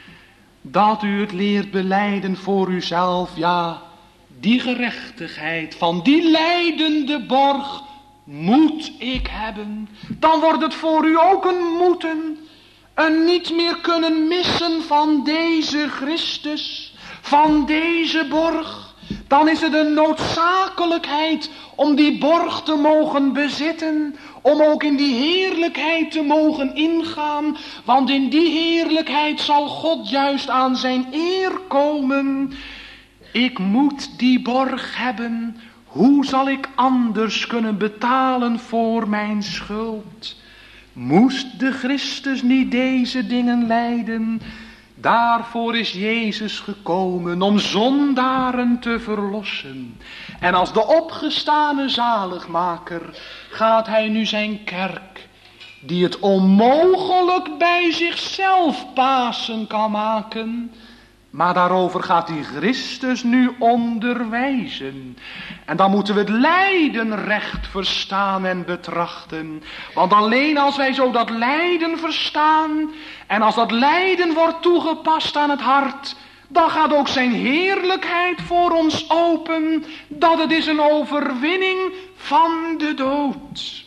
Dat u het leert belijden voor uzelf, ja, die gerechtigheid van die lijdende borg moet ik hebben. Dan wordt het voor u ook een moeten, een niet meer kunnen missen van deze Christus, van deze borg. Dan is het een noodzakelijkheid om die borg te mogen bezitten, om ook in die heerlijkheid te mogen ingaan, want in die heerlijkheid zal God juist aan zijn eer komen. Ik moet die borg hebben, hoe zal ik anders kunnen betalen voor mijn schuld? Moest de Christus niet deze dingen lijden? Daarvoor is Jezus gekomen om zondaren te verlossen. En als de opgestane zaligmaker gaat hij nu zijn kerk, die het onmogelijk bij zichzelf Pasen kan maken. Maar daarover gaat die Christus nu onderwijzen. En dan moeten we het lijden recht verstaan en betrachten. Want alleen als wij zo dat lijden verstaan en als dat lijden wordt toegepast aan het hart, dan gaat ook zijn heerlijkheid voor ons open, dat het is een overwinning van de dood.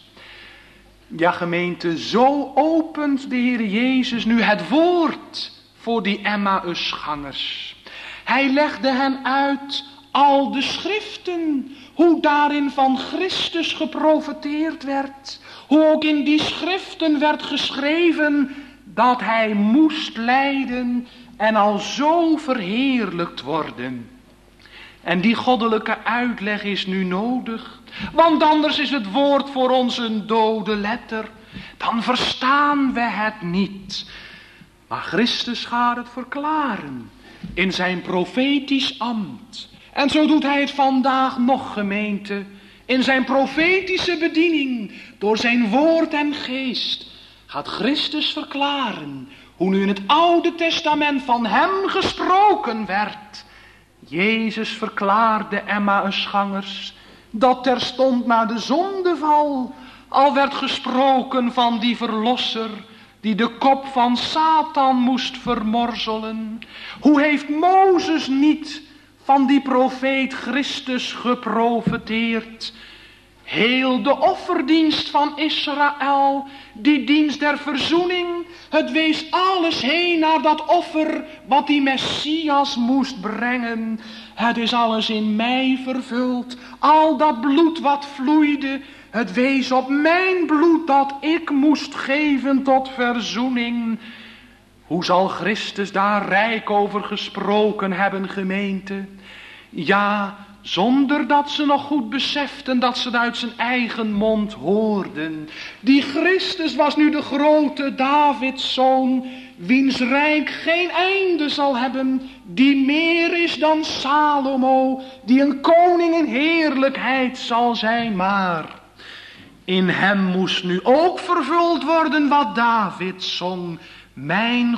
Ja, gemeente, zo opent de Heer Jezus nu het woord voor die Emmausgangers. Hij legde hen uit al de schriften, hoe daarin van Christus geprofeteerd werd, hoe ook in die schriften werd geschreven dat hij moest lijden en al zo verheerlijkt worden. En die goddelijke uitleg is nu nodig, want anders is het woord voor ons een dode letter. Dan verstaan we het niet. Maar Christus gaat het verklaren in zijn profetisch ambt. En zo doet hij het vandaag nog, gemeente, in zijn profetische bediening, door zijn woord en geest, gaat Christus verklaren hoe nu in het Oude Testament van hem gesproken werd. Jezus verklaarde Emmausgangers dat terstond na de zondeval al werd gesproken van die verlosser die de kop van Satan moest vermorzelen? Hoe heeft Mozes niet van die profeet Christus geprofeteerd? Heel de offerdienst van Israël, die dienst der verzoening, het wees alles heen naar dat offer wat die Messias moest brengen. Het is alles in mij vervuld, al dat bloed wat vloeide, het wees op mijn bloed dat ik moest geven tot verzoening. Hoe zal Christus daar rijk over gesproken hebben, gemeente? Ja, zonder dat ze nog goed beseften dat ze het uit zijn eigen mond hoorden. Die Christus was nu de grote Davidszoon, wiens rijk geen einde zal hebben, die meer is dan Salomo, die een koning in heerlijkheid zal zijn. Maar in hem moest nu ook vervuld worden wat David zong. Mijn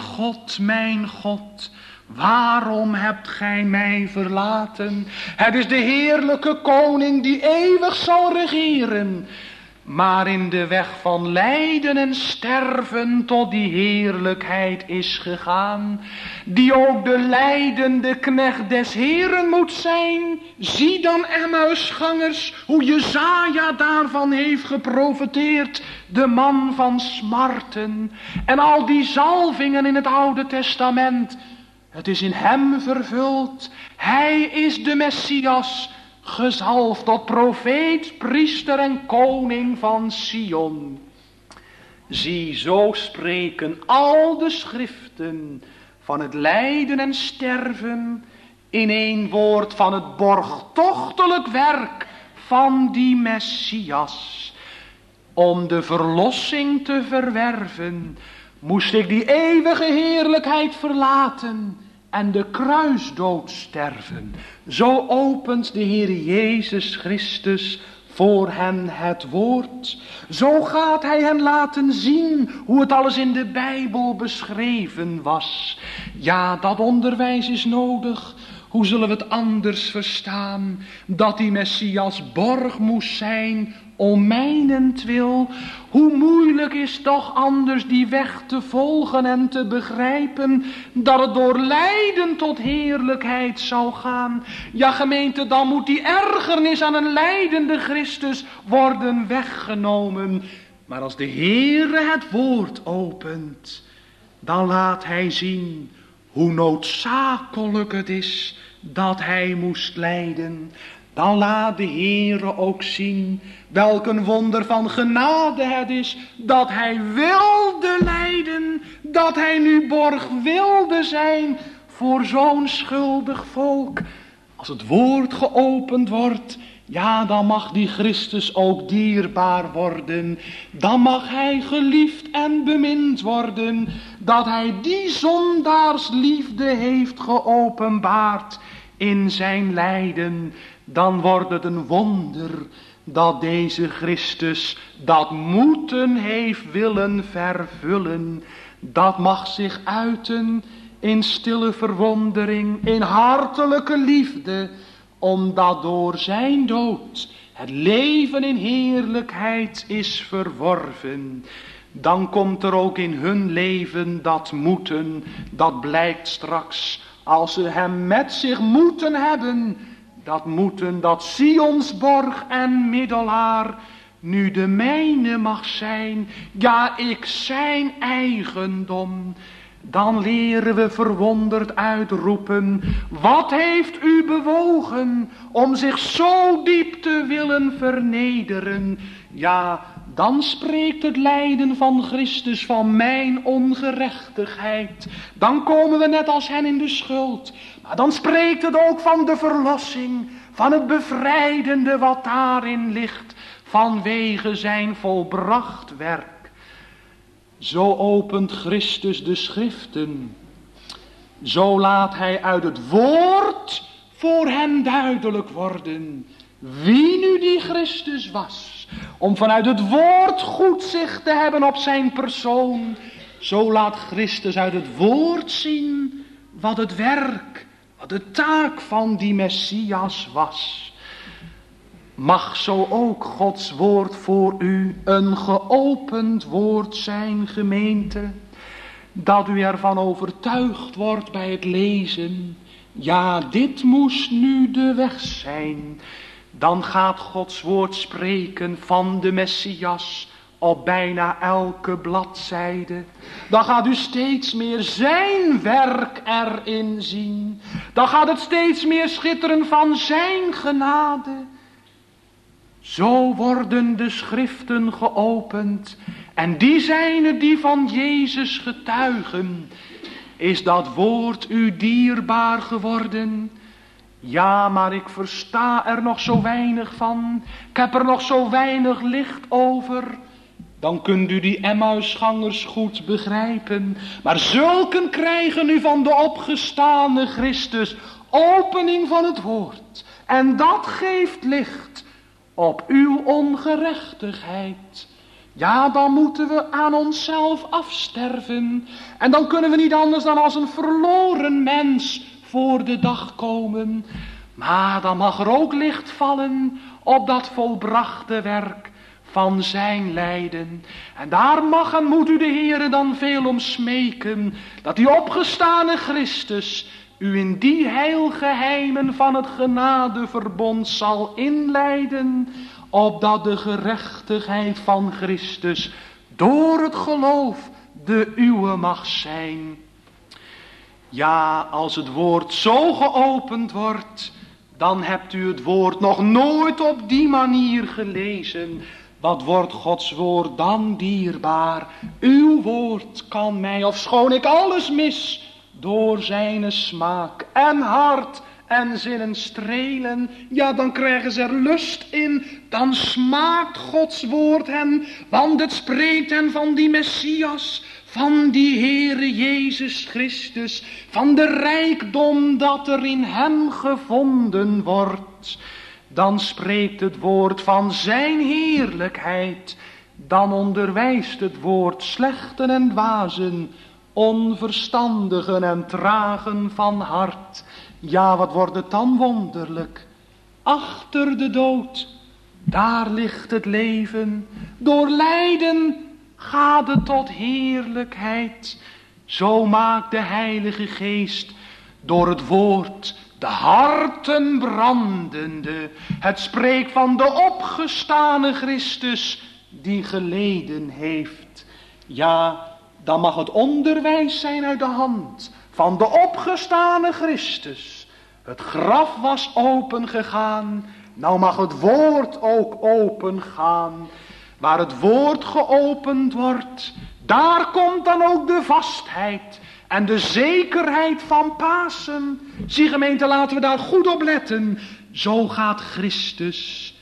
God, waarom hebt gij mij verlaten? Het is de heerlijke koning die eeuwig zal regeren, maar in de weg van lijden en sterven tot die heerlijkheid is gegaan, die ook de lijdende knecht des Heeren moet zijn. Zie dan, Emmausgangers, hoe Jesaja daarvan heeft geprofeteerd, de man van smarten. En al die zalvingen in het Oude Testament, het is in hem vervuld. Hij is de Messias, gezalfd tot profeet, priester en koning van Sion. Zie, zo spreken al de schriften van het lijden en sterven in één woord van het borgtochtelijk werk van die Messias. Om de verlossing te verwerven, moest ik die eeuwige heerlijkheid verlaten en de kruisdood sterven. Zo opent de Heer Jezus Christus voor hen het woord. Zo gaat hij hen laten zien hoe het alles in de Bijbel beschreven was. Ja, dat onderwijs is nodig. Hoe zullen we het anders verstaan? Dat die Messias borg moest zijn om mijnentwil. Hoe moeilijk is toch anders die weg te volgen en te begrijpen, dat het door lijden tot heerlijkheid zou gaan. Ja, gemeente, dan moet die ergernis aan een lijdende Christus worden weggenomen. Maar als de Heere het woord opent, dan laat hij zien hoe noodzakelijk het is dat hij moest lijden. Dan laat de Heere ook zien welk een wonder van genade het is dat hij wilde lijden, dat hij nu borg wilde zijn voor zo'n schuldig volk. Als het woord geopend wordt, ja, dan mag die Christus ook dierbaar worden. Dan mag hij geliefd en bemind worden, dat hij die zondaarsliefde heeft geopenbaard in zijn lijden. Dan wordt het een wonder dat deze Christus dat moeten heeft willen vervullen. Dat mag zich uiten in stille verwondering, in hartelijke liefde, omdat door zijn dood het leven in heerlijkheid is verworven. Dan komt er ook in hun leven dat moeten, dat blijkt straks als ze hem met zich moeten hebben. Dat moeten, dat Sionsborg en middelaar nu de mijne mag zijn, ja, ik zijn eigendom. Dan leren we verwonderd uitroepen, wat heeft u bewogen om zich zo diep te willen vernederen? Ja, dan spreekt het lijden van Christus van mijn ongerechtigheid. Dan komen we net als hen in de schuld. Maar dan spreekt het ook van de verlossing, van het bevrijdende wat daarin ligt, vanwege zijn volbracht werk. Zo opent Christus de schriften. Zo laat hij uit het woord voor hen duidelijk worden wie nu die Christus was. Om vanuit het woord goed zicht te hebben op zijn persoon. Zo laat Christus uit het woord zien wat het werk, wat de taak van die Messias was. Mag zo ook Gods woord voor u een geopend woord zijn, gemeente, dat u ervan overtuigd wordt bij het lezen. Ja, dit moest nu de weg zijn. Dan gaat Gods woord spreken van de Messias op bijna elke bladzijde. Dan gaat u steeds meer zijn werk erin zien. Dan gaat het steeds meer schitteren van zijn genade. Zo worden de schriften geopend. En die zijn het die van Jezus getuigen. Is dat woord u dierbaar geworden? Ja, maar ik versta er nog zo weinig van. Ik heb er nog zo weinig licht over. Dan kunt u die Emmausgangers goed begrijpen. Maar zulken krijgen u van de opgestane Christus opening van het woord. En dat geeft licht op uw ongerechtigheid. Ja, dan moeten we aan onszelf afsterven. En dan kunnen we niet anders dan als een verloren mens voor de dag komen. Maar dan mag er ook licht vallen op dat volbrachte werk van zijn lijden. En daar mag en moet u de Heere dan veel om smeken, dat die opgestane Christus u in die heilgeheimen van het genadeverbond zal inleiden, opdat de gerechtigheid van Christus door het geloof de uwe mag zijn. Ja, als het woord zo geopend wordt, dan hebt u het woord nog nooit op die manier gelezen. Wat wordt Gods woord dan dierbaar? Uw woord kan mij, ofschoon ik alles mis, door zijn smaak en hart en zinnen strelen. Ja, dan krijgen ze er lust in. Dan smaakt Gods woord hen, want het spreekt hen van die Messias, van die Heere Jezus Christus, van de rijkdom dat er in hem gevonden wordt. Dan spreekt het woord van zijn heerlijkheid. Dan onderwijst het woord slechten en dwazen, onverstandigen en tragen van hart. Ja, wat wordt het dan wonderlijk. Achter de dood, daar ligt het leven. Door lijden gaat het tot heerlijkheid. Zo maakt de Heilige Geest door het woord de harten brandende. Het spreekt van de opgestane Christus die geleden heeft. Ja, dan mag het onderwijs zijn uit de hand van de opgestane Christus. Het graf was open gegaan. Nou mag het woord ook open gaan. Waar het woord geopend wordt, daar komt dan ook de vastheid en de zekerheid van Pasen. Zie gemeente, laten we daar goed op letten. Zo gaat Christus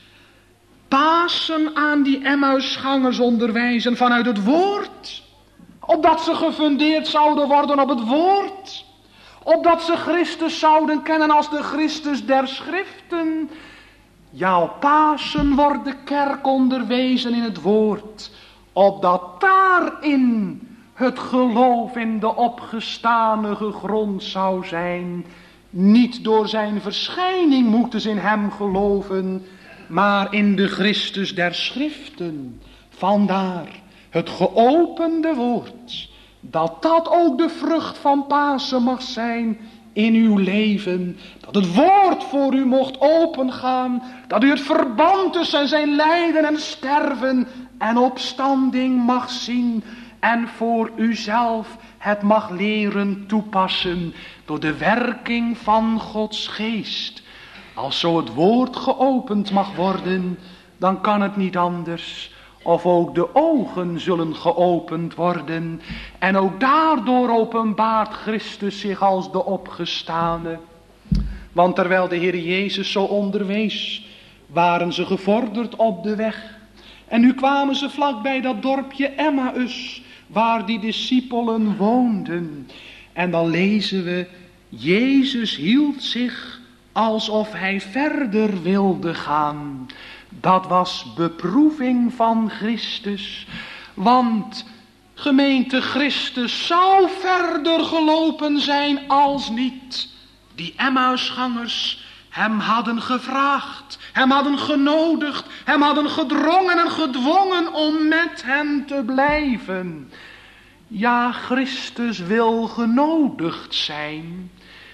Pasen aan die Emmausgangers onderwijzen vanuit het woord. Opdat ze gefundeerd zouden worden op het woord. Opdat ze Christus zouden kennen als de Christus der Schriften. Ja, op Pasen wordt de kerk onderwezen in het woord. Opdat daarin het geloof in de opgestane gegrond zou zijn. Niet door zijn verschijning moeten ze in hem geloven, maar in de Christus der Schriften. Vandaar het geopende woord. Dat ook de vrucht van Pasen mag zijn in uw leven. Dat het woord voor u mocht opengaan. Dat u het verband tussen zijn lijden en sterven en opstanding mag zien. En voor uzelf het mag leren toepassen door de werking van Gods geest. Als zo het woord geopend mag worden, dan kan het niet anders. Of ook de ogen zullen geopend worden. En ook daardoor openbaart Christus zich als de opgestane. Want terwijl de Heer Jezus zo onderwees, waren ze gevorderd op de weg. En nu kwamen ze vlak bij dat dorpje Emmaus, waar die discipelen woonden. En dan lezen we, Jezus hield zich alsof hij verder wilde gaan. Dat was beproeving van Christus. Want gemeente, Christus zou verder gelopen zijn als niet die Emmausgangers hem hadden gevraagd, hem hadden genodigd, hem hadden gedrongen en gedwongen om met hen te blijven. Ja, Christus wil genodigd zijn,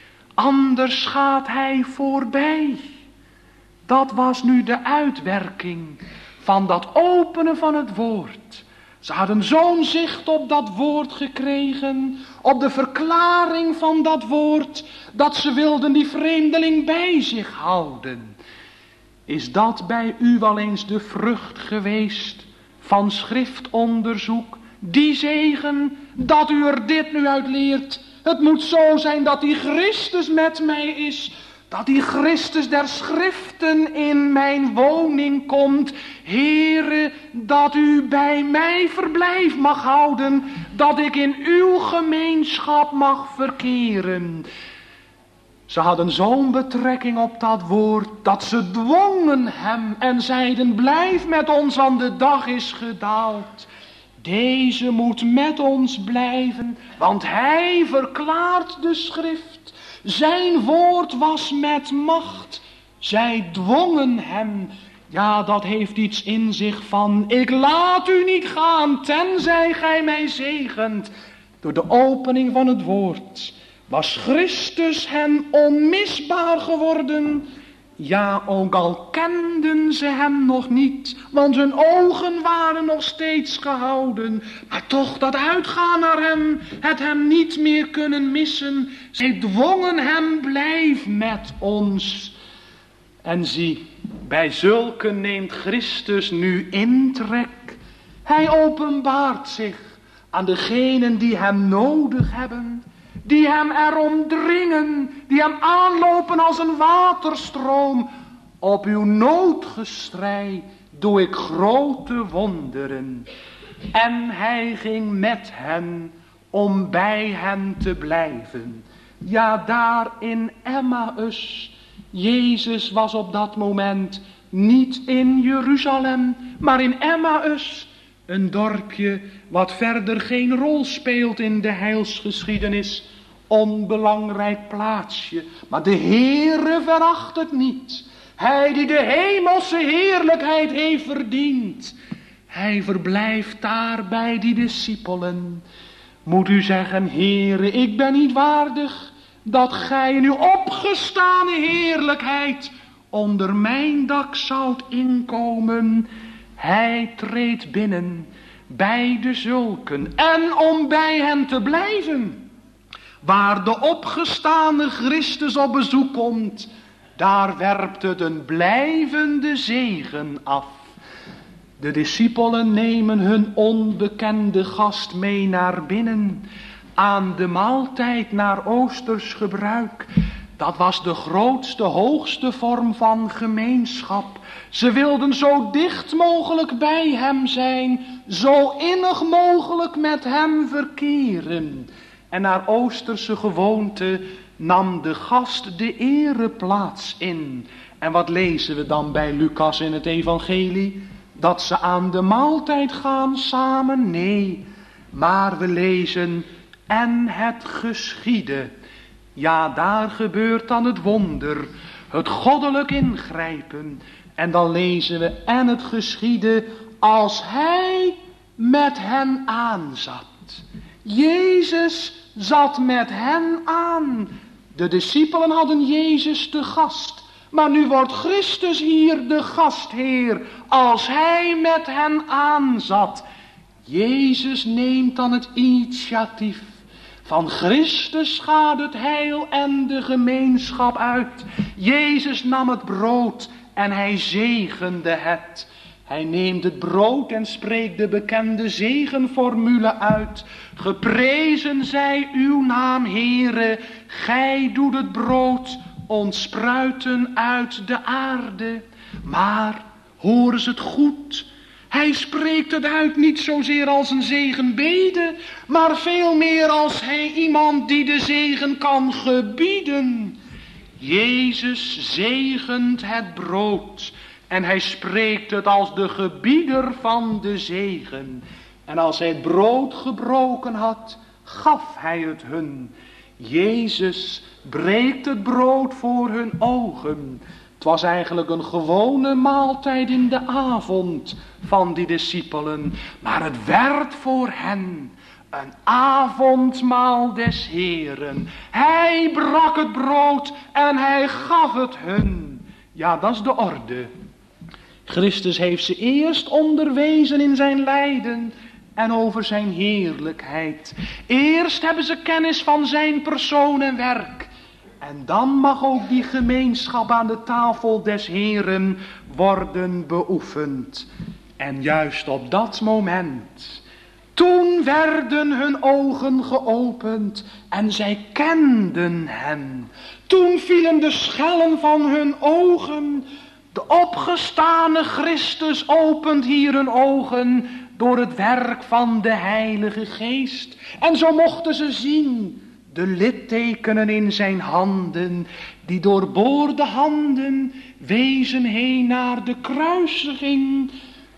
anders gaat hij voorbij. Dat was nu de uitwerking van dat openen van het woord. Ze hadden zo'n zicht op dat woord gekregen, op de verklaring van dat woord, dat ze wilden die vreemdeling bij zich houden. Is dat bij u wel eens de vrucht geweest van schriftonderzoek? Die zegen, dat u er dit nu uit leert. Het moet zo zijn dat die Christus met mij is. Dat die Christus der schriften in mijn woning komt. Heere, dat u bij mij verblijf mag houden. Dat ik in uw gemeenschap mag verkeren. Ze hadden zo'n betrekking op dat woord, dat ze dwongen hem en zeiden, blijf met ons, want de dag is gedaald. Deze moet met ons blijven, want hij verklaart de schrift. Zijn woord was met macht. Zij dwongen hem. Ja, dat heeft iets in zich van, ik laat u niet gaan, tenzij gij mij zegent. Door de opening van het woord was Christus hen onmisbaar geworden. Ja, ook al kenden ze hem nog niet, want hun ogen waren nog steeds gehouden. Maar toch dat uitgaan naar hem, het hem niet meer kunnen missen. Zij dwongen hem, blijf met ons. En zie, bij zulken neemt Christus nu intrek. Hij openbaart zich aan degenen die hem nodig hebben. Die hem erom dringen, die hem aanlopen als een waterstroom. Op uw noodgestrij doe ik grote wonderen. En hij ging met hen om bij hen te blijven. Ja, daar in Emmaus. Jezus was op dat moment niet in Jeruzalem, maar in Emmaus. Een dorpje wat verder geen rol speelt in de heilsgeschiedenis. Onbelangrijk plaatsje, maar de Heere veracht het niet. Hij die de hemelse heerlijkheid heeft verdiend. Hij verblijft daar bij die discipelen. Moet u zeggen, Heere, ik ben niet waardig dat gij in uw opgestane heerlijkheid onder mijn dak zoudt inkomen. Hij treedt binnen bij de zulken en om bij hen te blijven. Waar de opgestane Christus op bezoek komt, daar werpt het een blijvende zegen af. De discipelen nemen hun onbekende gast mee naar binnen, aan de maaltijd naar oosters gebruik. Dat was de grootste, hoogste vorm van gemeenschap. Ze wilden zo dicht mogelijk bij hem zijn, zo innig mogelijk met hem verkeren. En naar oosterse gewoonte nam de gast de ereplaats in. En wat lezen we dan bij Lucas in het evangelie? Dat ze aan de maaltijd gaan samen? Nee, maar we lezen, en het geschiedde. Ja, daar gebeurt dan het wonder, het goddelijk ingrijpen. En dan lezen we, en het geschiedde als hij met hen aanzat. Jezus zat met hen aan. De discipelen hadden Jezus te gast. Maar nu wordt Christus hier de gastheer, als hij met hen aanzat. Jezus neemt dan het initiatief. Van Christus gaat het heil en de gemeenschap uit. Jezus nam het brood en hij zegende het. Hij neemt het brood en spreekt de bekende zegenformule uit. Geprezen zij uw naam, Heere, gij doet het brood ontspruiten uit de aarde. Maar, horen ze het goed, hij spreekt het uit niet zozeer als een zegenbede, maar veel meer als hij iemand die de zegen kan gebieden. Jezus zegent het brood en hij spreekt het als de gebieder van de zegen. En als hij het brood gebroken had, gaf hij het hun. Jezus breekt het brood voor hun ogen. Het was eigenlijk een gewone maaltijd in de avond van die discipelen. Maar het werd voor hen een avondmaal des Heeren. Hij brak het brood en hij gaf het hun. Ja, dat is de orde. Christus heeft ze eerst onderwezen in zijn lijden en over zijn heerlijkheid. Eerst hebben ze kennis van zijn persoon en werk. En dan mag ook die gemeenschap aan de tafel des Heeren worden beoefend. En juist op dat moment, toen werden hun ogen geopend en zij kenden hem. Toen vielen de schellen van hun ogen. De opgestane Christus opent hier hun ogen door het werk van de Heilige Geest. En zo mochten ze zien de littekenen in zijn handen, die doorboorde handen wezen heen naar de kruisiging.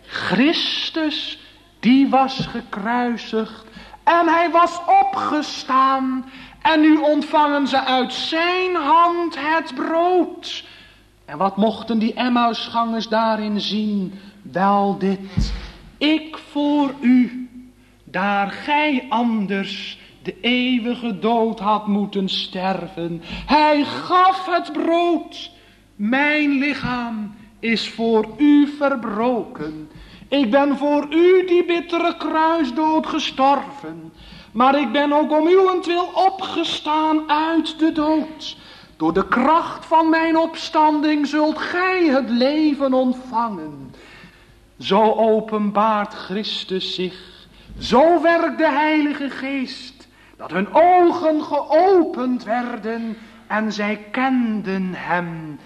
Christus, die was gekruisigd en hij was opgestaan. En nu ontvangen ze uit zijn hand het brood. En wat mochten die Emmausgangers daarin zien? Wel dit: ik voor u, daar gij anders de eeuwige dood had moeten sterven. Hij gaf het brood. Mijn lichaam is voor u verbroken. Ik ben voor u die bittere kruisdood gestorven. Maar ik ben ook om uwentwil opgestaan uit de dood. Door de kracht van mijn opstanding zult gij het leven ontvangen. Zo openbaart Christus zich. Zo werkt de Heilige Geest. Dat hun ogen geopend werden en zij kenden hem.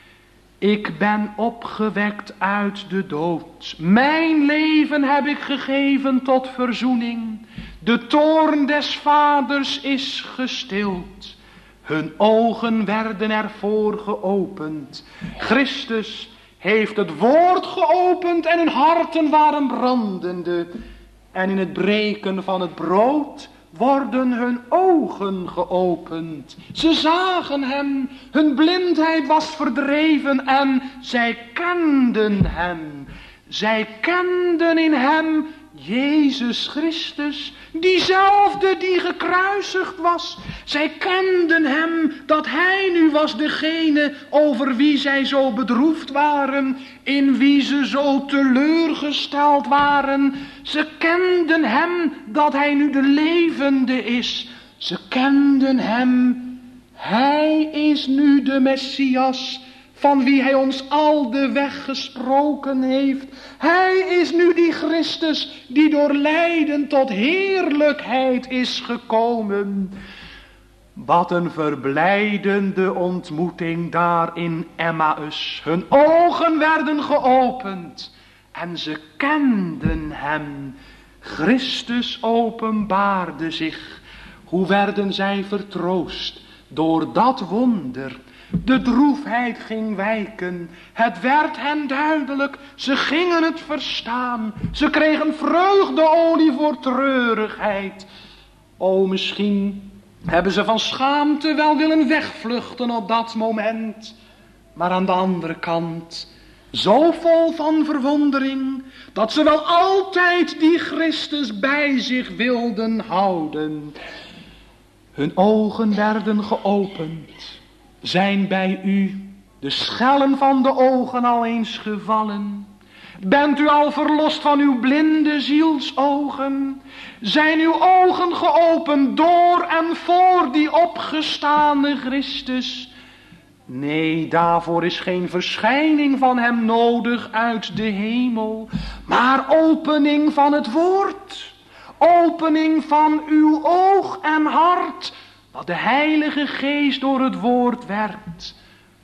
Ik ben opgewekt uit de dood. Mijn leven heb ik gegeven tot verzoening. De toorn des vaders is gestild. Hun ogen werden ervoor geopend. Christus heeft het woord geopend en hun harten waren brandende. En in het breken van het brood worden hun ogen geopend. Ze zagen hem, hun blindheid was verdreven en zij kenden hem. Zij kenden in hem Jezus Christus, diezelfde die gekruisigd was. Zij kenden hem, dat hij nu was degene over wie zij zo bedroefd waren, in wie ze zo teleurgesteld waren. Ze kenden hem, dat hij nu de levende is. Ze kenden hem, hij is nu de Messias, van wie hij ons al de weg gesproken heeft. Hij is nu die Christus die door lijden tot heerlijkheid is gekomen. Wat een verblijdende ontmoeting daar in Emmaus. Hun ogen werden geopend en ze kenden hem. Christus openbaarde zich. Hoe werden zij vertroost door dat wonder. De droefheid ging wijken. Het werd hen duidelijk. Ze gingen het verstaan. Ze kregen vreugdeolie voor treurigheid. O, misschien hebben ze van schaamte wel willen wegvluchten op dat moment. Maar aan de andere kant, zo vol van verwondering, dat ze wel altijd die Christus bij zich wilden houden. Hun ogen werden geopend. Zijn bij u de schellen van de ogen al eens gevallen? Bent u al verlost van uw blinde zielsogen? Zijn uw ogen geopend door en voor die opgestane Christus? Nee, daarvoor is geen verschijning van hem nodig uit de hemel, maar opening van het woord. Opening van uw oog en hart, dat de Heilige Geest door het woord werkt.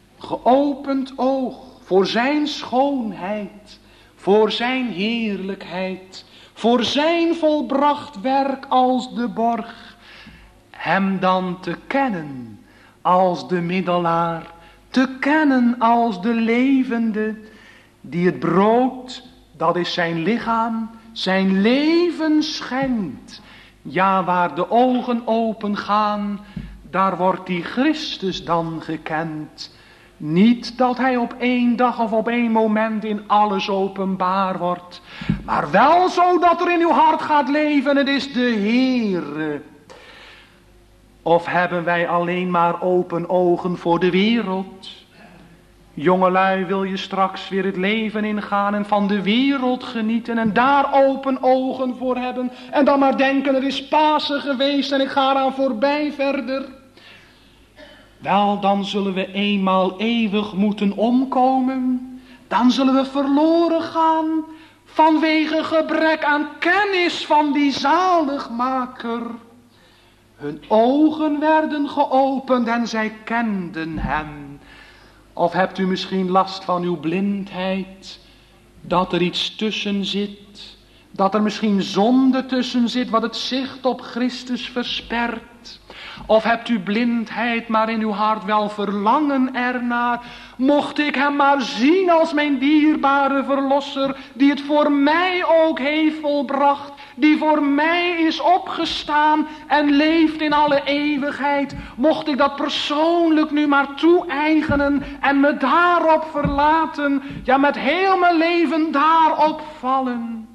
Geopend oog voor zijn schoonheid, voor zijn heerlijkheid, voor zijn volbracht werk als de borg. Hem dan te kennen als de middelaar, te kennen als de levende, die het brood, dat is zijn lichaam, zijn leven schenkt. Ja, waar de ogen open gaan, daar wordt die Christus dan gekend. Niet dat hij op één dag of op één moment in alles openbaar wordt, maar wel zo dat er in uw hart gaat leven, het is de Heere. Of hebben wij alleen maar open ogen voor de wereld? Jongelui, wil je straks weer het leven ingaan en van de wereld genieten en daar open ogen voor hebben en dan maar denken, er is Pasen geweest en ik ga eraan voorbij verder? Wel, dan zullen we eenmaal eeuwig moeten omkomen. Dan zullen we verloren gaan vanwege gebrek aan kennis van die zaligmaker. Hun ogen werden geopend en zij kenden hem. Of hebt u misschien last van uw blindheid, dat er iets tussen zit, dat er misschien zonde tussen zit wat het zicht op Christus verspert? Of hebt u blindheid, maar in uw hart wel verlangen ernaar? Mocht ik hem maar zien als mijn dierbare verlosser, die het voor mij ook heeft volbracht, die voor mij is opgestaan en leeft in alle eeuwigheid. Mocht ik dat persoonlijk nu maar toe-eigenen en me daarop verlaten, ja, met heel mijn leven daarop vallen.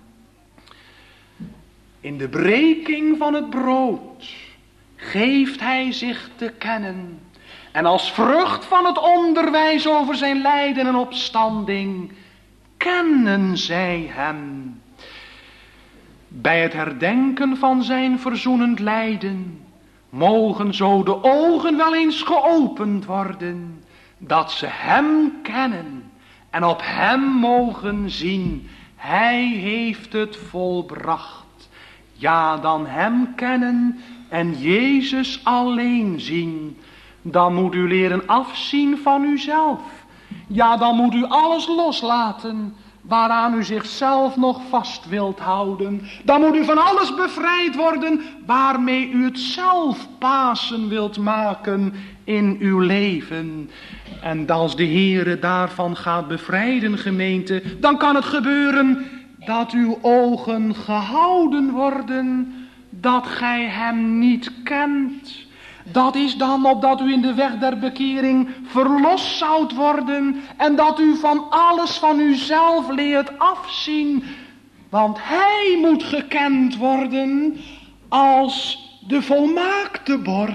In de breking van het brood geeft hij zich te kennen. En als vrucht van het onderwijs over zijn lijden en opstanding kennen zij hem. Bij het herdenken van zijn verzoenend lijden mogen zo de ogen wel eens geopend worden, dat ze hem kennen en op hem mogen zien. Hij heeft het volbracht. Ja, dan hem kennen en Jezus alleen zien. Dan moet u leren afzien van uzelf. Ja, dan moet u alles loslaten waaraan u zichzelf nog vast wilt houden. Dan moet u van alles bevrijd worden waarmee u het zelf Pasen wilt maken in uw leven. En als de Heere daarvan gaat bevrijden, gemeente, dan kan het gebeuren dat uw ogen gehouden worden, dat gij hem niet kent. Dat is dan opdat u in de weg der bekering verlost zoudt worden en dat u van alles van uzelf leert afzien. Want hij moet gekend worden als de volmaakte borg.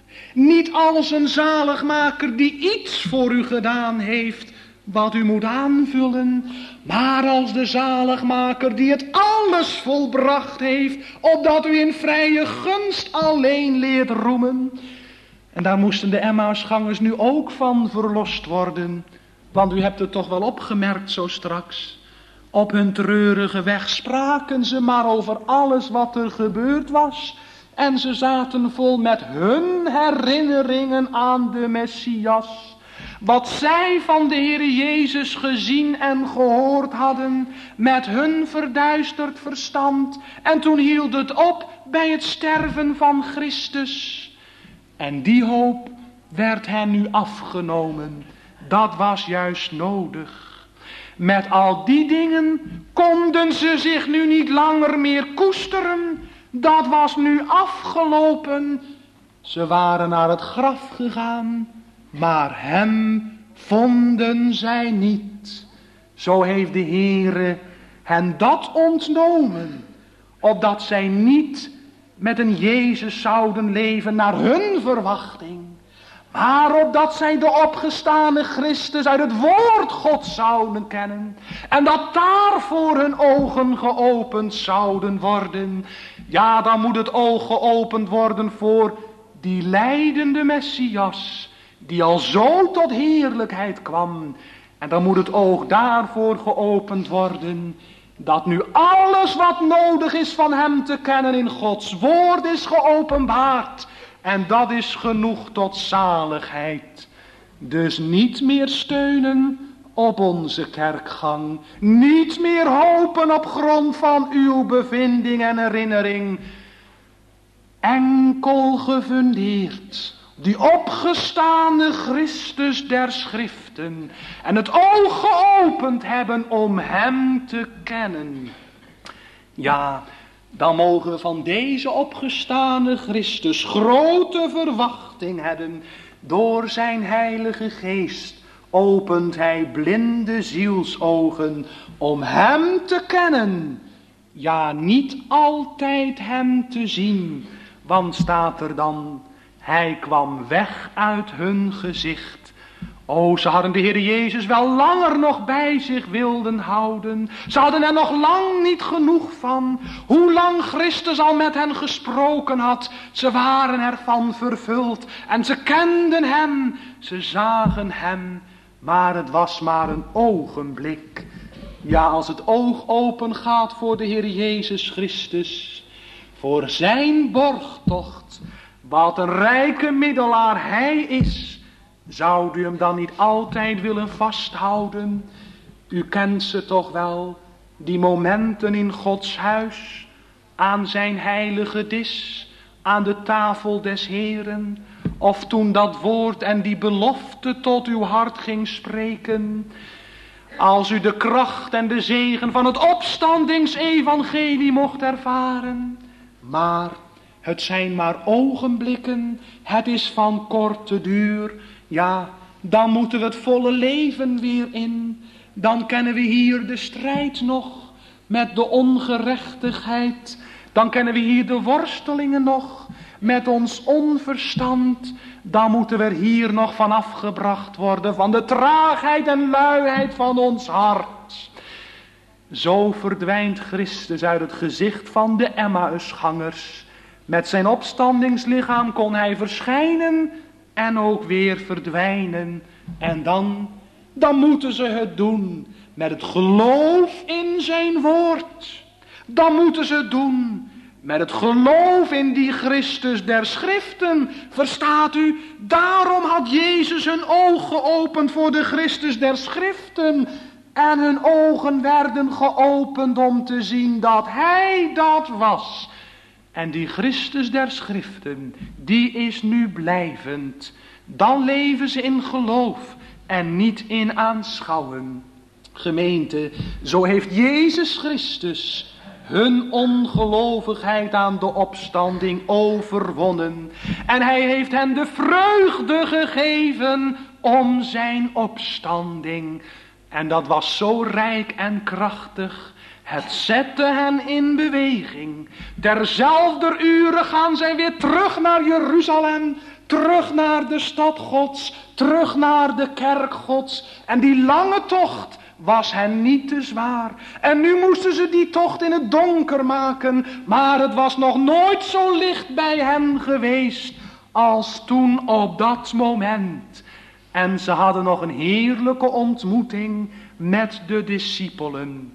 Niet als een zaligmaker die iets voor u gedaan heeft wat u moet aanvullen, maar als de zaligmaker die het alles volbracht heeft, opdat u in vrije gunst alleen leert roemen. En daar moesten de Emmausgangers nu ook van verlost worden, want u hebt het toch wel opgemerkt zo straks. Op hun treurige weg spraken ze maar over alles wat er gebeurd was, en ze zaten vol met hun herinneringen aan de Messias. Wat zij van de Heere Jezus gezien en gehoord hadden met hun verduisterd verstand. En toen hield het op bij het sterven van Christus. En die hoop werd hen nu afgenomen. Dat was juist nodig. Met al die dingen konden ze zich nu niet langer meer koesteren. Dat was nu afgelopen. Ze waren naar het graf gegaan. Maar hem vonden zij niet. Zo heeft de Heere hen dat ontnomen, opdat zij niet met een Jezus zouden leven naar hun verwachting, maar opdat zij de opgestane Christus uit het woord God zouden kennen en dat daarvoor hun ogen geopend zouden worden. Ja, dan moet het oog geopend worden voor die lijdende Messias, die al zo tot heerlijkheid kwam. En dan moet het oog daarvoor geopend worden, dat nu alles wat nodig is van hem te kennen in Gods woord is geopenbaard. En dat is genoeg tot zaligheid. Dus niet meer steunen op onze kerkgang. Niet meer hopen op grond van uw bevinding en herinnering. Enkel gefundeerd die opgestane Christus der Schriften en het oog geopend hebben om hem te kennen. Ja, dan mogen we van deze opgestane Christus grote verwachting hebben. Door zijn heilige geest opent hij blinde zielsogen om hem te kennen. Ja, niet altijd hem te zien, want staat er dan, hij kwam weg uit hun gezicht. O, ze hadden de Heer Jezus wel langer nog bij zich wilden houden. Ze hadden er nog lang niet genoeg van. Hoe lang Christus al met hen gesproken had. Ze waren ervan vervuld en ze kenden hem. Ze zagen hem, maar het was maar een ogenblik. Ja, als het oog open gaat voor de Heer Jezus Christus, voor zijn borgtocht, wat een rijke middelaar hij is, zou u hem dan niet altijd willen vasthouden? U kent ze toch wel, die momenten in Gods huis, aan zijn heilige dis, aan de tafel des Heeren, of toen dat woord en die belofte tot uw hart ging spreken. Als u de kracht en de zegen van het opstandingsevangelie mocht ervaren. Maar het zijn maar ogenblikken, het is van korte duur. Ja, dan moeten we het volle leven weer in. Dan kennen we hier de strijd nog met de ongerechtigheid. Dan kennen we hier de worstelingen nog met ons onverstand. Dan moeten we hier nog van afgebracht worden van de traagheid en luiheid van ons hart. Zo verdwijnt Christus uit het gezicht van de Emmausgangers. Met zijn opstandingslichaam kon hij verschijnen en ook weer verdwijnen. En dan moeten ze het doen met het geloof in zijn woord. Dan moeten ze het doen met het geloof in die Christus der Schriften. Verstaat u? Daarom had Jezus hun ogen geopend voor de Christus der Schriften. En hun ogen werden geopend om te zien dat hij dat was. En die Christus der Schriften, die is nu blijvend. Dan leven ze in geloof en niet in aanschouwen. Gemeente, zo heeft Jezus Christus hun ongelovigheid aan de opstanding overwonnen. En hij heeft hen de vreugde gegeven om zijn opstanding. En dat was zo rijk en krachtig. Het zette hen in beweging. Terzelfder uren gaan zij weer terug naar Jeruzalem. Terug naar de stad Gods. Terug naar de kerk Gods. En die lange tocht was hen niet te zwaar. En nu moesten ze die tocht in het donker maken. Maar het was nog nooit zo licht bij hen geweest als toen op dat moment. En ze hadden nog een heerlijke ontmoeting met de discipelen.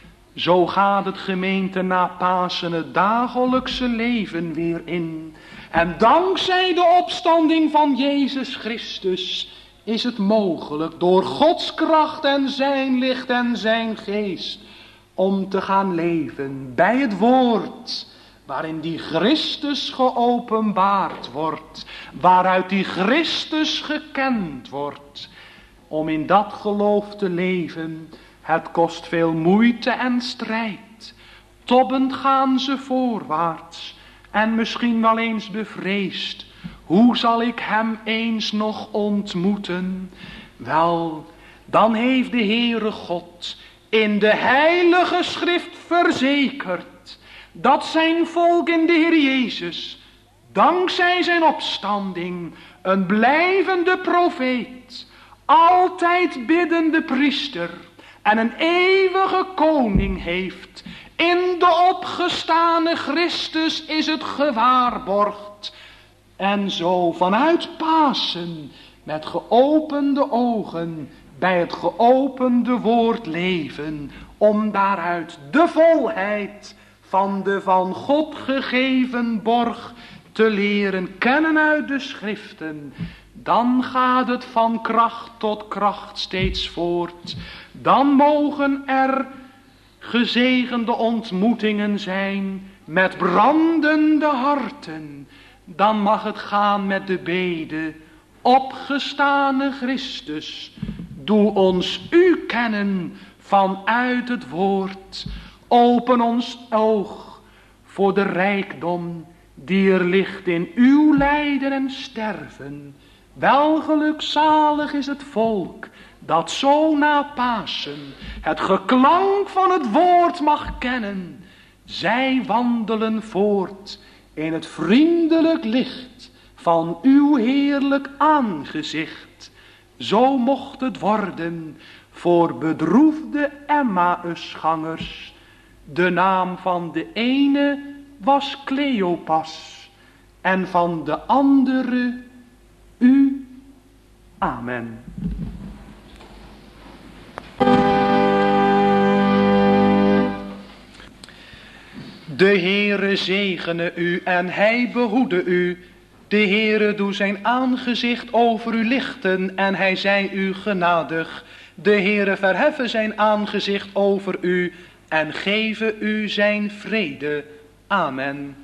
Zo gaat het, gemeente, na Pasen het dagelijkse leven weer in. En dankzij de opstanding van Jezus Christus is het mogelijk door Gods kracht en zijn licht en zijn geest om te gaan leven bij het woord waarin die Christus geopenbaard wordt, waaruit die Christus gekend wordt. Om in dat geloof te leven, het kost veel moeite en strijd. Tobbend gaan ze voorwaarts en misschien wel eens bevreesd. Hoe zal ik hem eens nog ontmoeten? Wel, dan heeft de Heere God in de heilige schrift verzekerd dat zijn volk in de Heer Jezus, dankzij zijn opstanding, een blijvende profeet, altijd biddende priester en een eeuwige koning heeft. In de opgestane Christus is het gewaarborgd. En zo vanuit Pasen, met geopende ogen, bij het geopende woord leven, om daaruit de volheid van de van God gegeven borg te leren kennen uit de schriften. Dan gaat het van kracht tot kracht steeds voort. Dan mogen er gezegende ontmoetingen zijn met brandende harten. Dan mag het gaan met de bede: opgestane Christus, doe ons u kennen vanuit het woord. Open ons oog voor de rijkdom die er ligt in uw lijden en sterven. Welgelukzalig is het volk dat zo na Pasen het geklank van het woord mag kennen. Zij wandelen voort in het vriendelijk licht van uw heerlijk aangezicht. Zo mocht het worden voor bedroefde Emmausgangers. De naam van de ene was Cleopas en van de andere u. Amen. De Heere zegene u en hij behoede u. De Heere doe zijn aangezicht over u lichten en hij zij u genadig. De Heere verheffen zijn aangezicht over u en geven u zijn vrede. Amen.